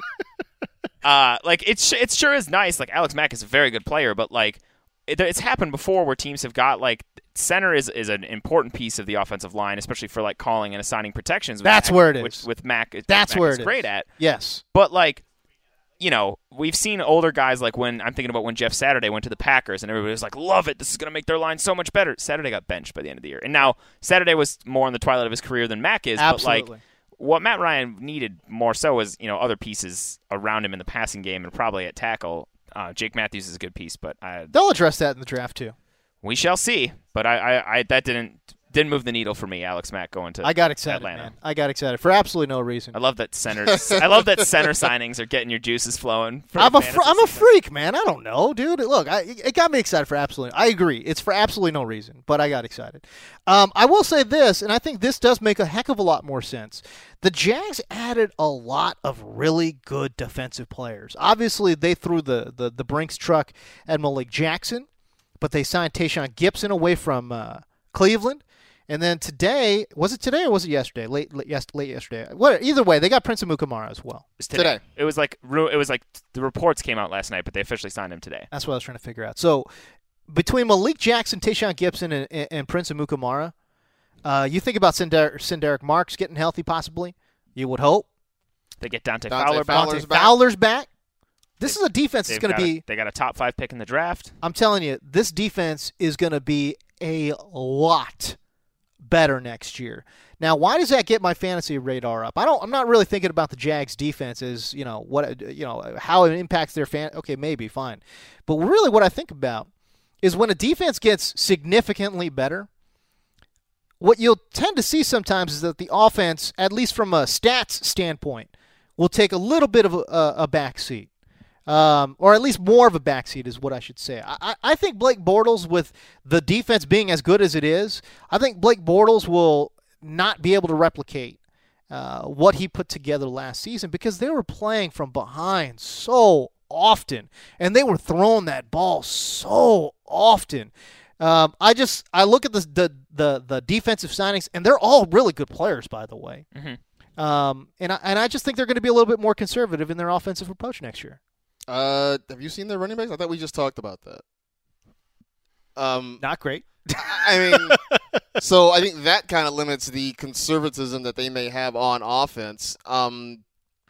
Uh, like it's it sure is nice. Like Alex Mack is a very good player, but like it, it's happened before where teams have got like center is, is an important piece of the offensive line, especially for like calling and assigning protections. With That's Mack, where it is. With, with Mack, that's Mack where is it great is. at. Yes, but like you know, we've seen older guys like when I'm thinking about when Jeff Saturday went to the Packers, and everybody was like, "Love it! This is going to make their line so much better." Saturday got benched by the end of the year, and now Saturday was more in the twilight of his career than Mack is. Absolutely. But like. What Matt Ryan needed more so was, you know, other pieces around him in the passing game and probably at tackle. Uh, Jake Matthews is a good piece, but I, they'll address that in the draft too. We shall see. But I, I, I that didn't didn't move the needle for me. Alex Mack going to I got excited, Atlanta. man. I got excited for absolutely no reason. I love that center. I love that center signings are getting your juices flowing. For I'm a fr- I'm a season. freak, man. I don't know, dude. Look, I, it got me excited for absolutely. I agree. It's for absolutely no reason, but I got excited. Um, I will say this, and I think this does make a heck of a lot more sense. The Jags added a lot of really good defensive players. Obviously, they threw the the, the Brinks truck at Malik Jackson, but they signed Tayshaun Gibson away from uh, Cleveland. And then today, was it today or was it yesterday? Late, late, yes, late yesterday. What? Either way, they got Prince Amukamara as well. It was today. today. It was like it was like the reports came out last night, but they officially signed him today. That's what I was trying to figure out. So between Malik Jackson, Tayshaun Gibson, and, and, and Prince Amukamara, uh, you think about Sindar- Sindaric Marks getting healthy, possibly. You would hope. They get Dante, Dante Fowler. Fowler's Dante back. Fowler's back. This They- is a defense that's going to be. A, they got a top five pick in the draft. I'm telling you, this defense is going to be a lot better next year. Now, why does that get my fantasy radar up? I don't. I'm not really thinking about the Jags defense as, you know, what you know how it impacts their fan. Okay, maybe fine, but really what I think about is when a defense gets significantly better. What you'll tend to see sometimes is that the offense, at least from a stats standpoint, will take a little bit of a, a backseat. Um, or at least more of a backseat is what I should say. I, I think Blake Bortles, with the defense being as good as it is, I think Blake Bortles will not be able to replicate uh, what he put together last season because they were playing from behind so often, and they were throwing that ball so often. Um, I just I look at the, the the the defensive signings, and they're all really good players, by the way. Mm-hmm. Um, and I, and I just think they're going to be a little bit more conservative in their offensive approach next year. Uh, have you seen their running backs? I thought we just talked about that. Um, Not great. I mean, so I think that kind of limits the conservatism that they may have on offense. Um,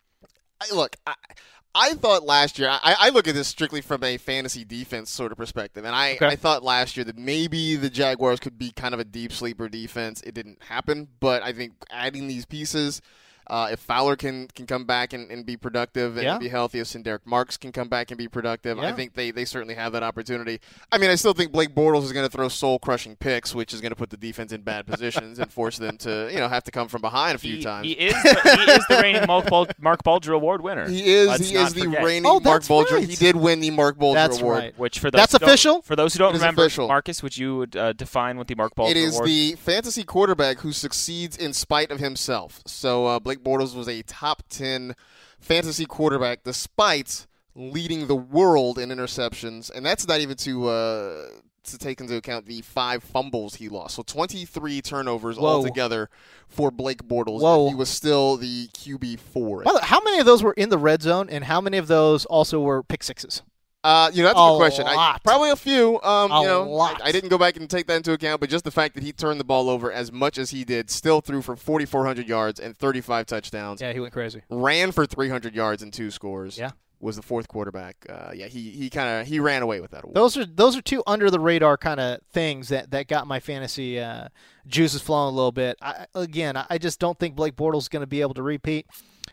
I, look, I, I thought last year, I, I look at this strictly from a fantasy defense sort of perspective, and I, Okay. I thought last year that maybe the Jaguars could be kind of a deep sleeper defense. It didn't happen, but I think adding these pieces, uh, if Fowler can, can come back and, and be productive and Yeah. be healthy, if Sinderic Marks can come back and be productive, Yeah. I think they, they certainly have that opportunity. I mean, I still think Blake Bortles is going to throw soul-crushing picks, which is going to put the defense in bad positions and force them to, you know, have to come from behind a few He, times. he is the, he is the reigning Mark, Bul- Mark Bulger Award winner. He is. Let's he not is the forget. reigning Oh, Mark that's Bulger. right. He did win the Mark Bulger That's Award. right. Which for those That's who don't- official? For those who don't It is remember, official. Marcus, would you uh, define what the Mark Bulger It is Award? the fantasy quarterback who succeeds in spite of himself. So uh, Blake Bortles was a top ten fantasy quarterback despite leading the world in interceptions, and that's not even to uh, to take into account the five fumbles he lost. So twenty-three turnovers Whoa. altogether for Blake Bortles. Whoa. And he was still the Q B four. By the way, how many of those were in the red zone, and how many of those also were pick sixes? Uh, you know, that's a, A good question. I, lot. probably a few. Um, A you know, lot. I, I didn't go back and take that into account, but just the fact that he turned the ball over as much as he did, still threw for forty-four hundred yards and thirty-five touchdowns, Yeah, he went crazy. ran for three hundred yards and two scores. Yeah. Was the fourth quarterback. Uh, yeah, he he kind of he ran away with that award. Those are those are two under the radar kind of things that, that got my fantasy uh, juices flowing a little bit. I, again, I just don't think Blake Bortles is going to be able to repeat.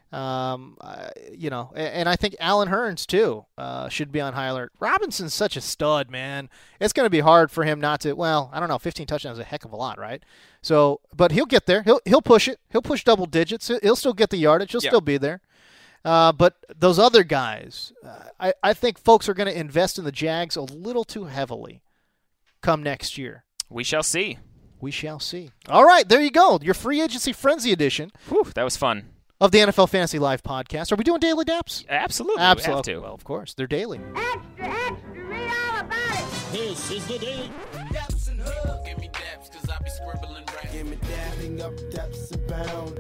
Um, uh, you know, and, and I think Allen Hurns too uh, should be on high alert. Robinson's such a stud, man. It's going to be hard for him not to. Well, I don't know. fifteen touchdowns is a heck of a lot, right? So, but he'll get there. He'll he'll push it. He'll push double digits. He'll, he'll still get the yardage. He'll Yeah. still be there. Uh, but those other guys, uh, I, I think folks are going to invest in the Jags a little too heavily come next year. we shall see. We shall see. All right, there you go. Your free agency frenzy edition Whew, that was fun. of the N F L Fantasy Live podcast. Are we doing daily daps? Absolutely, Absolutely. we have to. Well, of course.'re daily. Extra, extra, read all about it. This is the Daily Daps and Hub. Give me daps, cause I be scribbling rap. Give me dapping up, daps abound,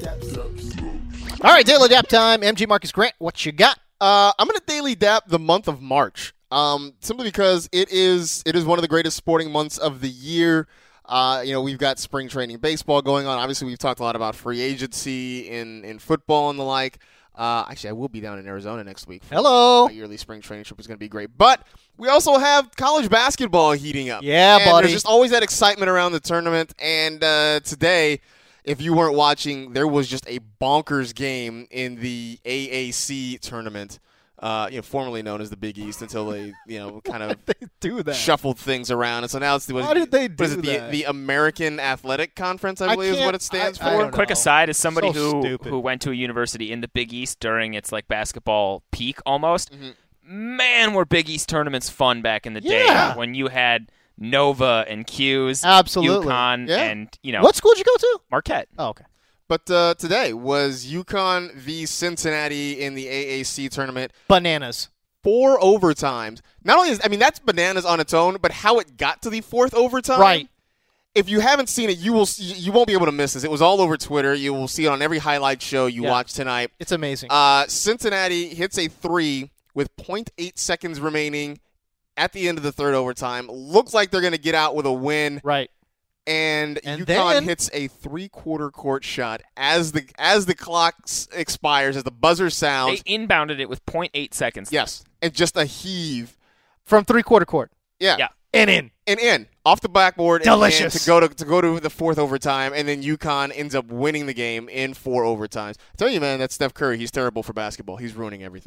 daps. All right, daily dap time. M G Marcus Grant, what you got? Uh, I'm going to daily dap the month of March, um, simply because it is it is one of the greatest sporting months of the year. Uh, you know, we've got spring training baseball going on. Obviously, we've talked a lot about free agency in, in football and the like. Uh, actually, I will be down in Arizona next week. For Hello. My yearly spring training trip is going to be great. But we also have college basketball heating up. Yeah, and buddy. There's just always that excitement around the tournament. And uh, today, if you weren't watching, there was just a bonkers game in the A A C tournament. Uh, you know, formerly known as the Big East, until they, you know, kind of They do that. shuffled things around, and so now it's the Why did they what is do it, the, that? the American Athletic Conference, I I believe is can't- what it stands I- I for. don't Quick know. aside, as somebody So who stupid. who went to a university in the Big East during its like basketball peak almost, Mm-hmm. man, were Big East tournaments fun back in the Yeah. day when you had Nova and Q's, Absolutely. UConn, Yeah. and you know What school did you go to? Marquette. Oh, okay. But uh, today was UConn v. Cincinnati in the A A C tournament. Bananas. Four overtimes. Not only is I mean that's bananas on its own, but how it got to the fourth overtime. Right. If you haven't seen it, you will you won't be able to miss this. It was all over Twitter. You will see it on every highlight show you Yeah. watch tonight. It's amazing. Uh, Cincinnati hits a three with zero point eight seconds remaining at the end of the third overtime. Looks like they're going to get out with a win. right. And, And UConn then- hits a three-quarter court shot as the as the clock s- expires, as the buzzer They sounds. inbounded it with zero point eight seconds. Yes, and just a heave. From three-quarter court. Yeah. Yeah. And in. And in off the backboard, and- Delicious. and to go to to go to the fourth overtime, and then UConn ends up winning the game in four overtimes. I tell you, man, that Steph Curry, he's terrible for basketball. He's ruining everything.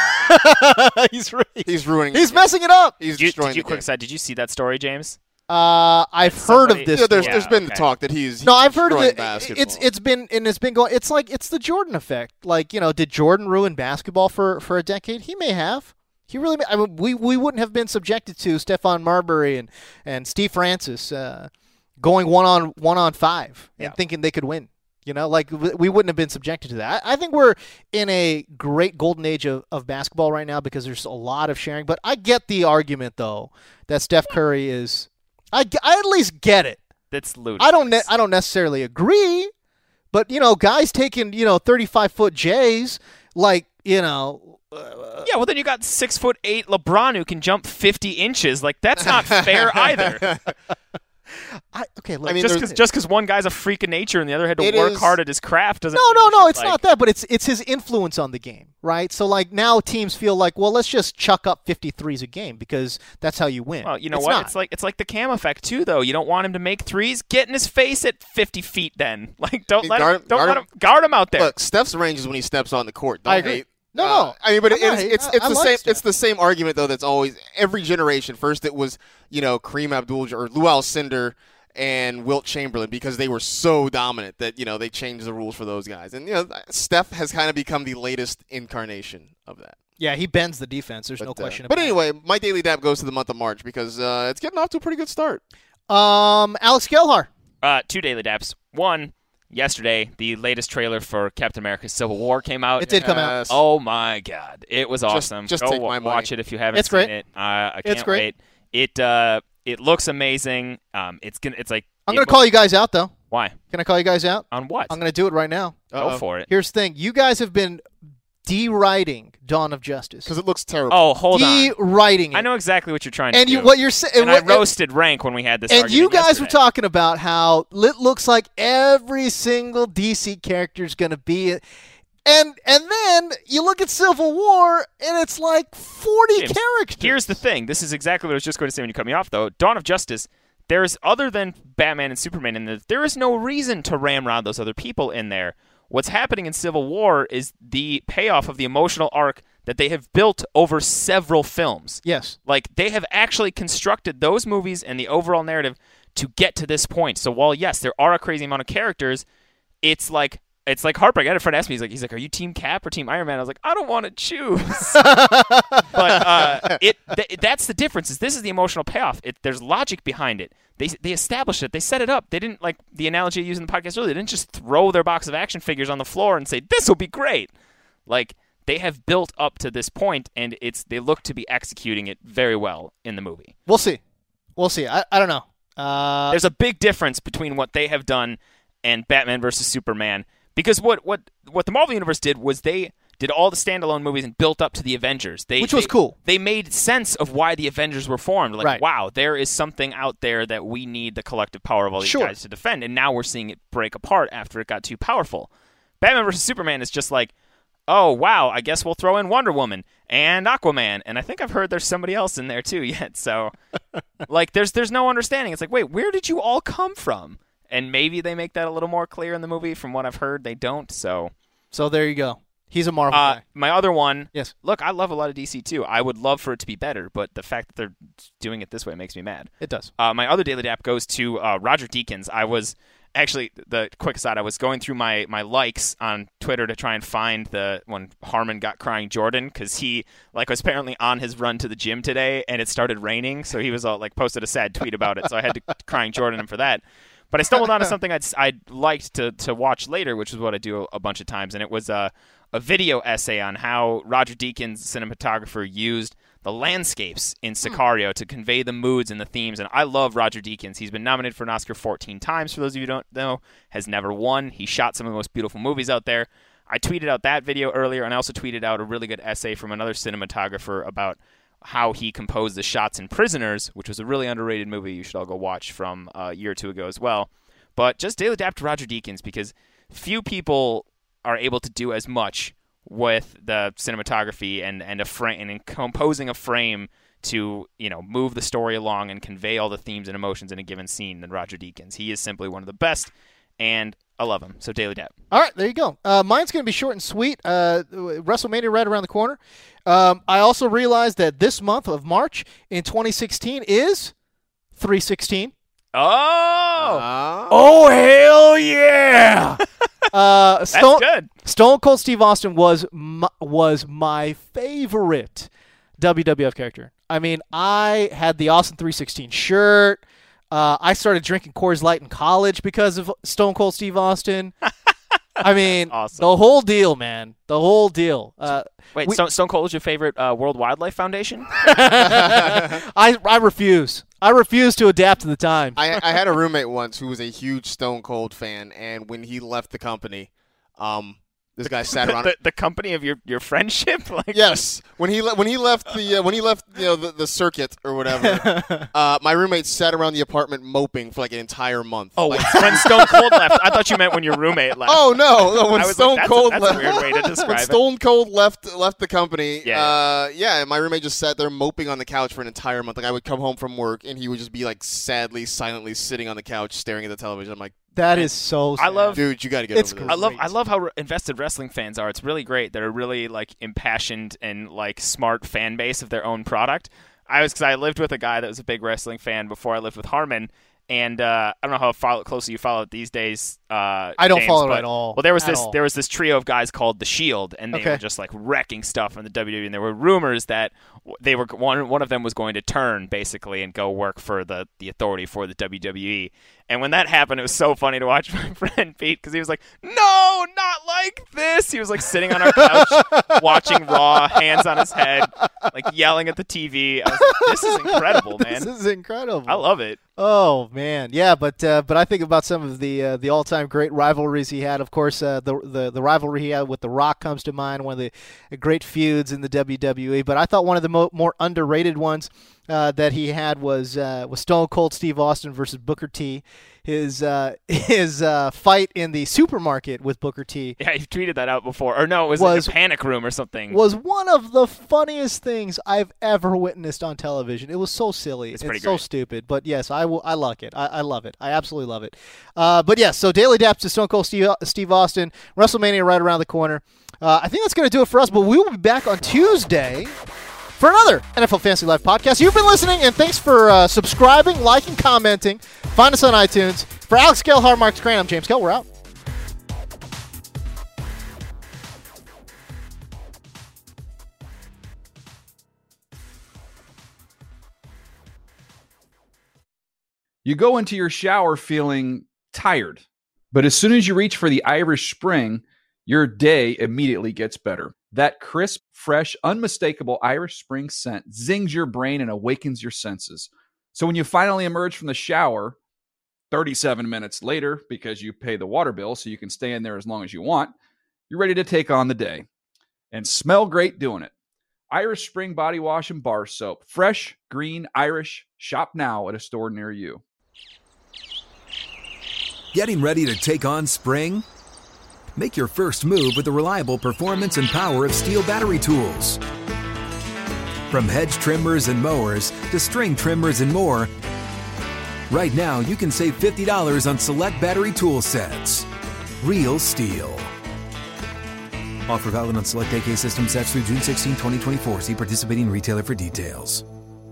He's right. He's ruining. He's the game. messing it up. He's Did you, destroying did you the quick game. aside? Did you see that story, James? Uh, I've That heard somebody- of this. Yeah, there's Yeah, there's been the okay. talk that he's, No, he's I've heard of destroying it. basketball. It's it's been and it's been going. It's like it's the Jordan effect. Like, you know, did Jordan ruin basketball for, for a decade? He may have. He really. May, I mean, we we wouldn't have been subjected to Stephon Marbury and and Steve Francis uh, going one on one on five and Yeah. thinking they could win. You know, like we wouldn't have been subjected to that. I, I think we're in a great golden age of, of basketball right now because there's a lot of sharing. But I get the argument though that Steph Curry is. I, I at least get it. That's ludicrous. I don't. Ne- I don't necessarily agree, but you know, guys taking you know thirty-five foot J's, like you know. Uh, yeah, well then you got six foot eight LeBron who can jump fifty inches. Like that's not fair either. I, okay, look, I mean, just because just because one guy's a freak of nature and the other had to It work is- hard at his craft doesn't. No, mean no, you no. should, It's like- not that, but it's it's his influence on the game, right? So like now teams feel like, well, let's just chuck up fifty-threes a game because that's how you win. Well, you know It's what? not. It's like it's like the Cam effect too, though. You don't want him to make threes. Get in his face at fifty feet, then. Like don't let guard- him, don't guard let him- him guard him out there. Look, Steph's range is when he steps on the court. Don't I agree. hate. No, Uh, no. I mean, but I'm it, not it's hate- it's I- it's I the like same. Steph. It's the same argument though. That's always every generation. First, it was you know Kareem Abdul or Lou Alcindor and Wilt Chamberlain because they were so dominant that you know they changed the rules for those guys. And you know Steph has kind of become the latest incarnation of that. Yeah, he bends the defense. There's no But, uh, question But about anyway, my daily dab goes to the month of March because uh, it's getting off to a pretty good start. it. Um, Alex Gelhar. Uh, two daily daps. One, yesterday, the latest trailer for Captain America: Civil War came out. It did come out. Yes. Oh my God, it was Just- awesome. just Go take wa- my money. watch it if you haven't It's seen great. it. Uh, I It's can't great. wait. It uh, it looks amazing. Um, it's gonna. It's like I'm it going to wa- call you guys out though. Why? Can I call you guys out? On what? I'm going to do it right now. Go Uh-oh. for it. Here's the thing: you guys have been de-writing Dawn of Justice. Because it looks terrible. Oh, hold on. De-writing it. I know exactly what you're trying to And do. you, what you're saying, and I roasted Rank when we had this. And you argument guys were yesterday. talking about how it looks like every single D C character is going to be it. And and then you look at Civil War, and it's like forty James, characters. Here's the thing. This is exactly what I was just going to say when you cut me off, though. Dawn of Justice, there's, other than Batman and Superman in this, there is no reason to ramrod those other people in there. What's happening in Civil War is the payoff of the emotional arc that they have built over several films. Yes. Like, they have actually constructed those movies and the overall narrative to get to this point. So while, yes, there are a crazy amount of characters, it's like... It's like heartbreak. I had a friend ask me, he's like, he's like, are you Team Cap or Team Iron Man? I was like, I don't want to choose. but uh, it th- that's the difference. Is this is the emotional payoff. It, there's logic behind it. They they established it. They set it up. They didn't, like the analogy I used in the podcast earlier, they didn't just throw their box of action figures on the floor and say, this will be great. Like, they have built up to this point, and it's they look to be executing it very well in the movie. We'll see. We'll see. I, I don't know. Uh, There's a big difference between what they have done and Batman versus Superman. Because what, what what the Marvel Universe did was they did all the standalone movies and built up to the Avengers. They, Which was they- cool. They made sense of why the Avengers were formed. Like, Right. wow, there is something out there that we need the collective power of all these Sure. guys to defend. And now we're seeing it break apart after it got too powerful. Batman versus Superman is just like, oh, wow, I guess we'll throw in Wonder Woman and Aquaman. And I think I've heard there's somebody else in there too yet. So, like, there's there's no understanding. It's like, wait, where did you all come from? And maybe they make that a little more clear in the movie. From what I've heard, they don't. So, so there you go. He's a Marvel uh, guy. my other one. Yes. Look, I love a lot of D C too. I would love for it to be better, but the fact that they're doing it this way makes me mad. It does. Uh, my other daily dap goes to uh, Roger Deakins. I was actually the quick aside. I was going through my, my likes on Twitter to try and find the when Harmon got crying Jordan because he like was apparently on his run to the gym today and it started raining, so he was all like posted a sad tweet about it. So I had to crying Jordan him for that. But I stumbled onto something I'd I'd liked to to watch later, which is what I do a, a bunch of times, and it was a a video essay on how Roger Deakins, cinematographer, used the landscapes in Sicario to convey the moods and the themes. And I love Roger Deakins. He's been nominated for an Oscar fourteen times, for those of you who don't know, has never won. He shot some of the most beautiful movies out there. I tweeted out that video earlier, and I also tweeted out a really good essay from another cinematographer about how he composed the shots in Prisoners, which was a really underrated movie you should all go watch from a year or two ago as well. But just daily adapt to Roger Deakins because few people are able to do as much with the cinematography and, and a frame and in composing a frame to, you know, move the story along and convey all the themes and emotions in a given scene than Roger Deakins. He is simply one of the best, and I love him. So daily dap. All right, there you go. Uh, mine's going to be short and sweet. Uh, WrestleMania right around the corner. Um, I also realized that this month of March in twenty sixteen is three sixteen. Oh! Uh, Oh, hell yeah! uh, That's Stone, good. Stone Cold Steve Austin was my, was my favorite W W F character. I mean, I had the Austin three sixteen shirt. Uh, I started drinking Coors Light in college because of Stone Cold Steve Austin. I mean, awesome. The whole deal, man. The whole deal. Uh, Wait, we, Stone, Stone Cold is your favorite uh, World Wildlife Foundation? I I refuse. I refuse to adapt to the times. I, I had a roommate once who was a huge Stone Cold fan, and when he left the company, um, this guy sat around. the, the company of your, your friendship? Like yes, when he le- when he left the uh, when he left you know the, the circuit or whatever, uh, my roommate sat around the apartment moping for like an entire month. Oh, like, when Stone Cold left, I thought you meant when your roommate left. Oh no, no when I was Stone like, that's Cold a, that's left. a weird way to describe when it. Stone Cold left left the company, Yeah. uh, yeah, my roommate just sat there moping on the couch for an entire month. Like I would come home from work and he would just be like sadly, silently sitting on the couch staring at the television. I'm like, that is so sad. I love, dude, you got to get it's over this. I love, I love how re- invested wrestling fans are. It's really great. They're a really like impassioned and like smart fan base of their own product. I was because I lived with a guy that was a big wrestling fan before I lived with Harmon. And uh, I don't know how follow, closely you follow it these days. Uh, I don't James, follow but, it at all. Well, there was At this all. there was this trio of guys called the Shield, and they Okay. were just like wrecking stuff on the W W E. And there were rumors that they were one one of them was going to turn basically and go work for the the Authority for the W W E. And when that happened, it was so funny to watch my friend Pete because he was like, "No, not like this." He was like sitting on our couch watching Raw, hands on his head, like yelling at the T V. I was like, "This is incredible, man! This is incredible. I love it." Oh man, yeah, but uh, but I think about some of the uh, the all time great rivalries he had. Of course, uh, the, the the rivalry he had with The Rock comes to mind, one of the great feuds in the W W E. But I thought one of the mo- more underrated ones uh, that he had was uh, was Stone Cold Steve Austin versus Booker T. His uh, his uh, fight in the supermarket with Booker T. Yeah, you've tweeted that out before. Or no, it was, Was- like a panic room or something. was one of the funniest things I've ever witnessed on television. It was so silly. It's pretty so great. stupid. But yes, I will. I like it. I, I love it. I absolutely love it. Uh, but yes, so Daily Daps to Stone Cold Steve, Steve Austin. WrestleMania right around the corner. Uh, I think that's going to do it for us. But we will be back on Tuesday for another N F L Fantasy Live podcast. You've been listening, and thanks for uh, subscribing, liking, commenting. Find us on iTunes. For Alex Gelhard, Mark Scran, I'm James Kell. We're out. You go into your shower feeling tired, but as soon as you reach for the Irish Spring, your day immediately gets better. That crisp, fresh, unmistakable Irish Spring scent zings your brain and awakens your senses. So when you finally emerge from the shower, thirty-seven minutes later, because you pay the water bill so you can stay in there as long as you want, you're ready to take on the day and smell great doing it. Irish Spring Body Wash and Bar Soap. Fresh, green, Irish. Shop now at a store near you. Getting ready to take on spring? Make your first move with the reliable performance and power of Steel battery tools. From hedge trimmers and mowers to string trimmers and more, right now you can save fifty dollars on select battery tool sets. Real Steel. Offer valid on select A K system sets through June sixteenth, twenty twenty-four. See participating retailer for details.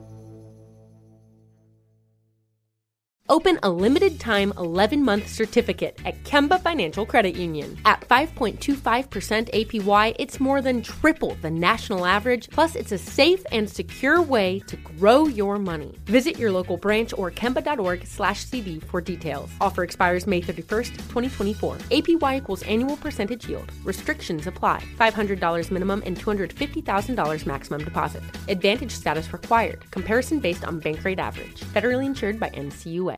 Open a limited-time eleven-month certificate at Kemba Financial Credit Union. At five point two five percent A P Y, it's more than triple the national average, plus it's a safe and secure way to grow your money. Visit your local branch or kemba.org slash CD for details. Offer expires May thirty-first, twenty twenty-four. A P Y equals annual percentage yield. Restrictions apply. five hundred dollars minimum and two hundred fifty thousand dollars maximum deposit. Advantage status required. Comparison based on bank rate average. Federally insured by N C U A.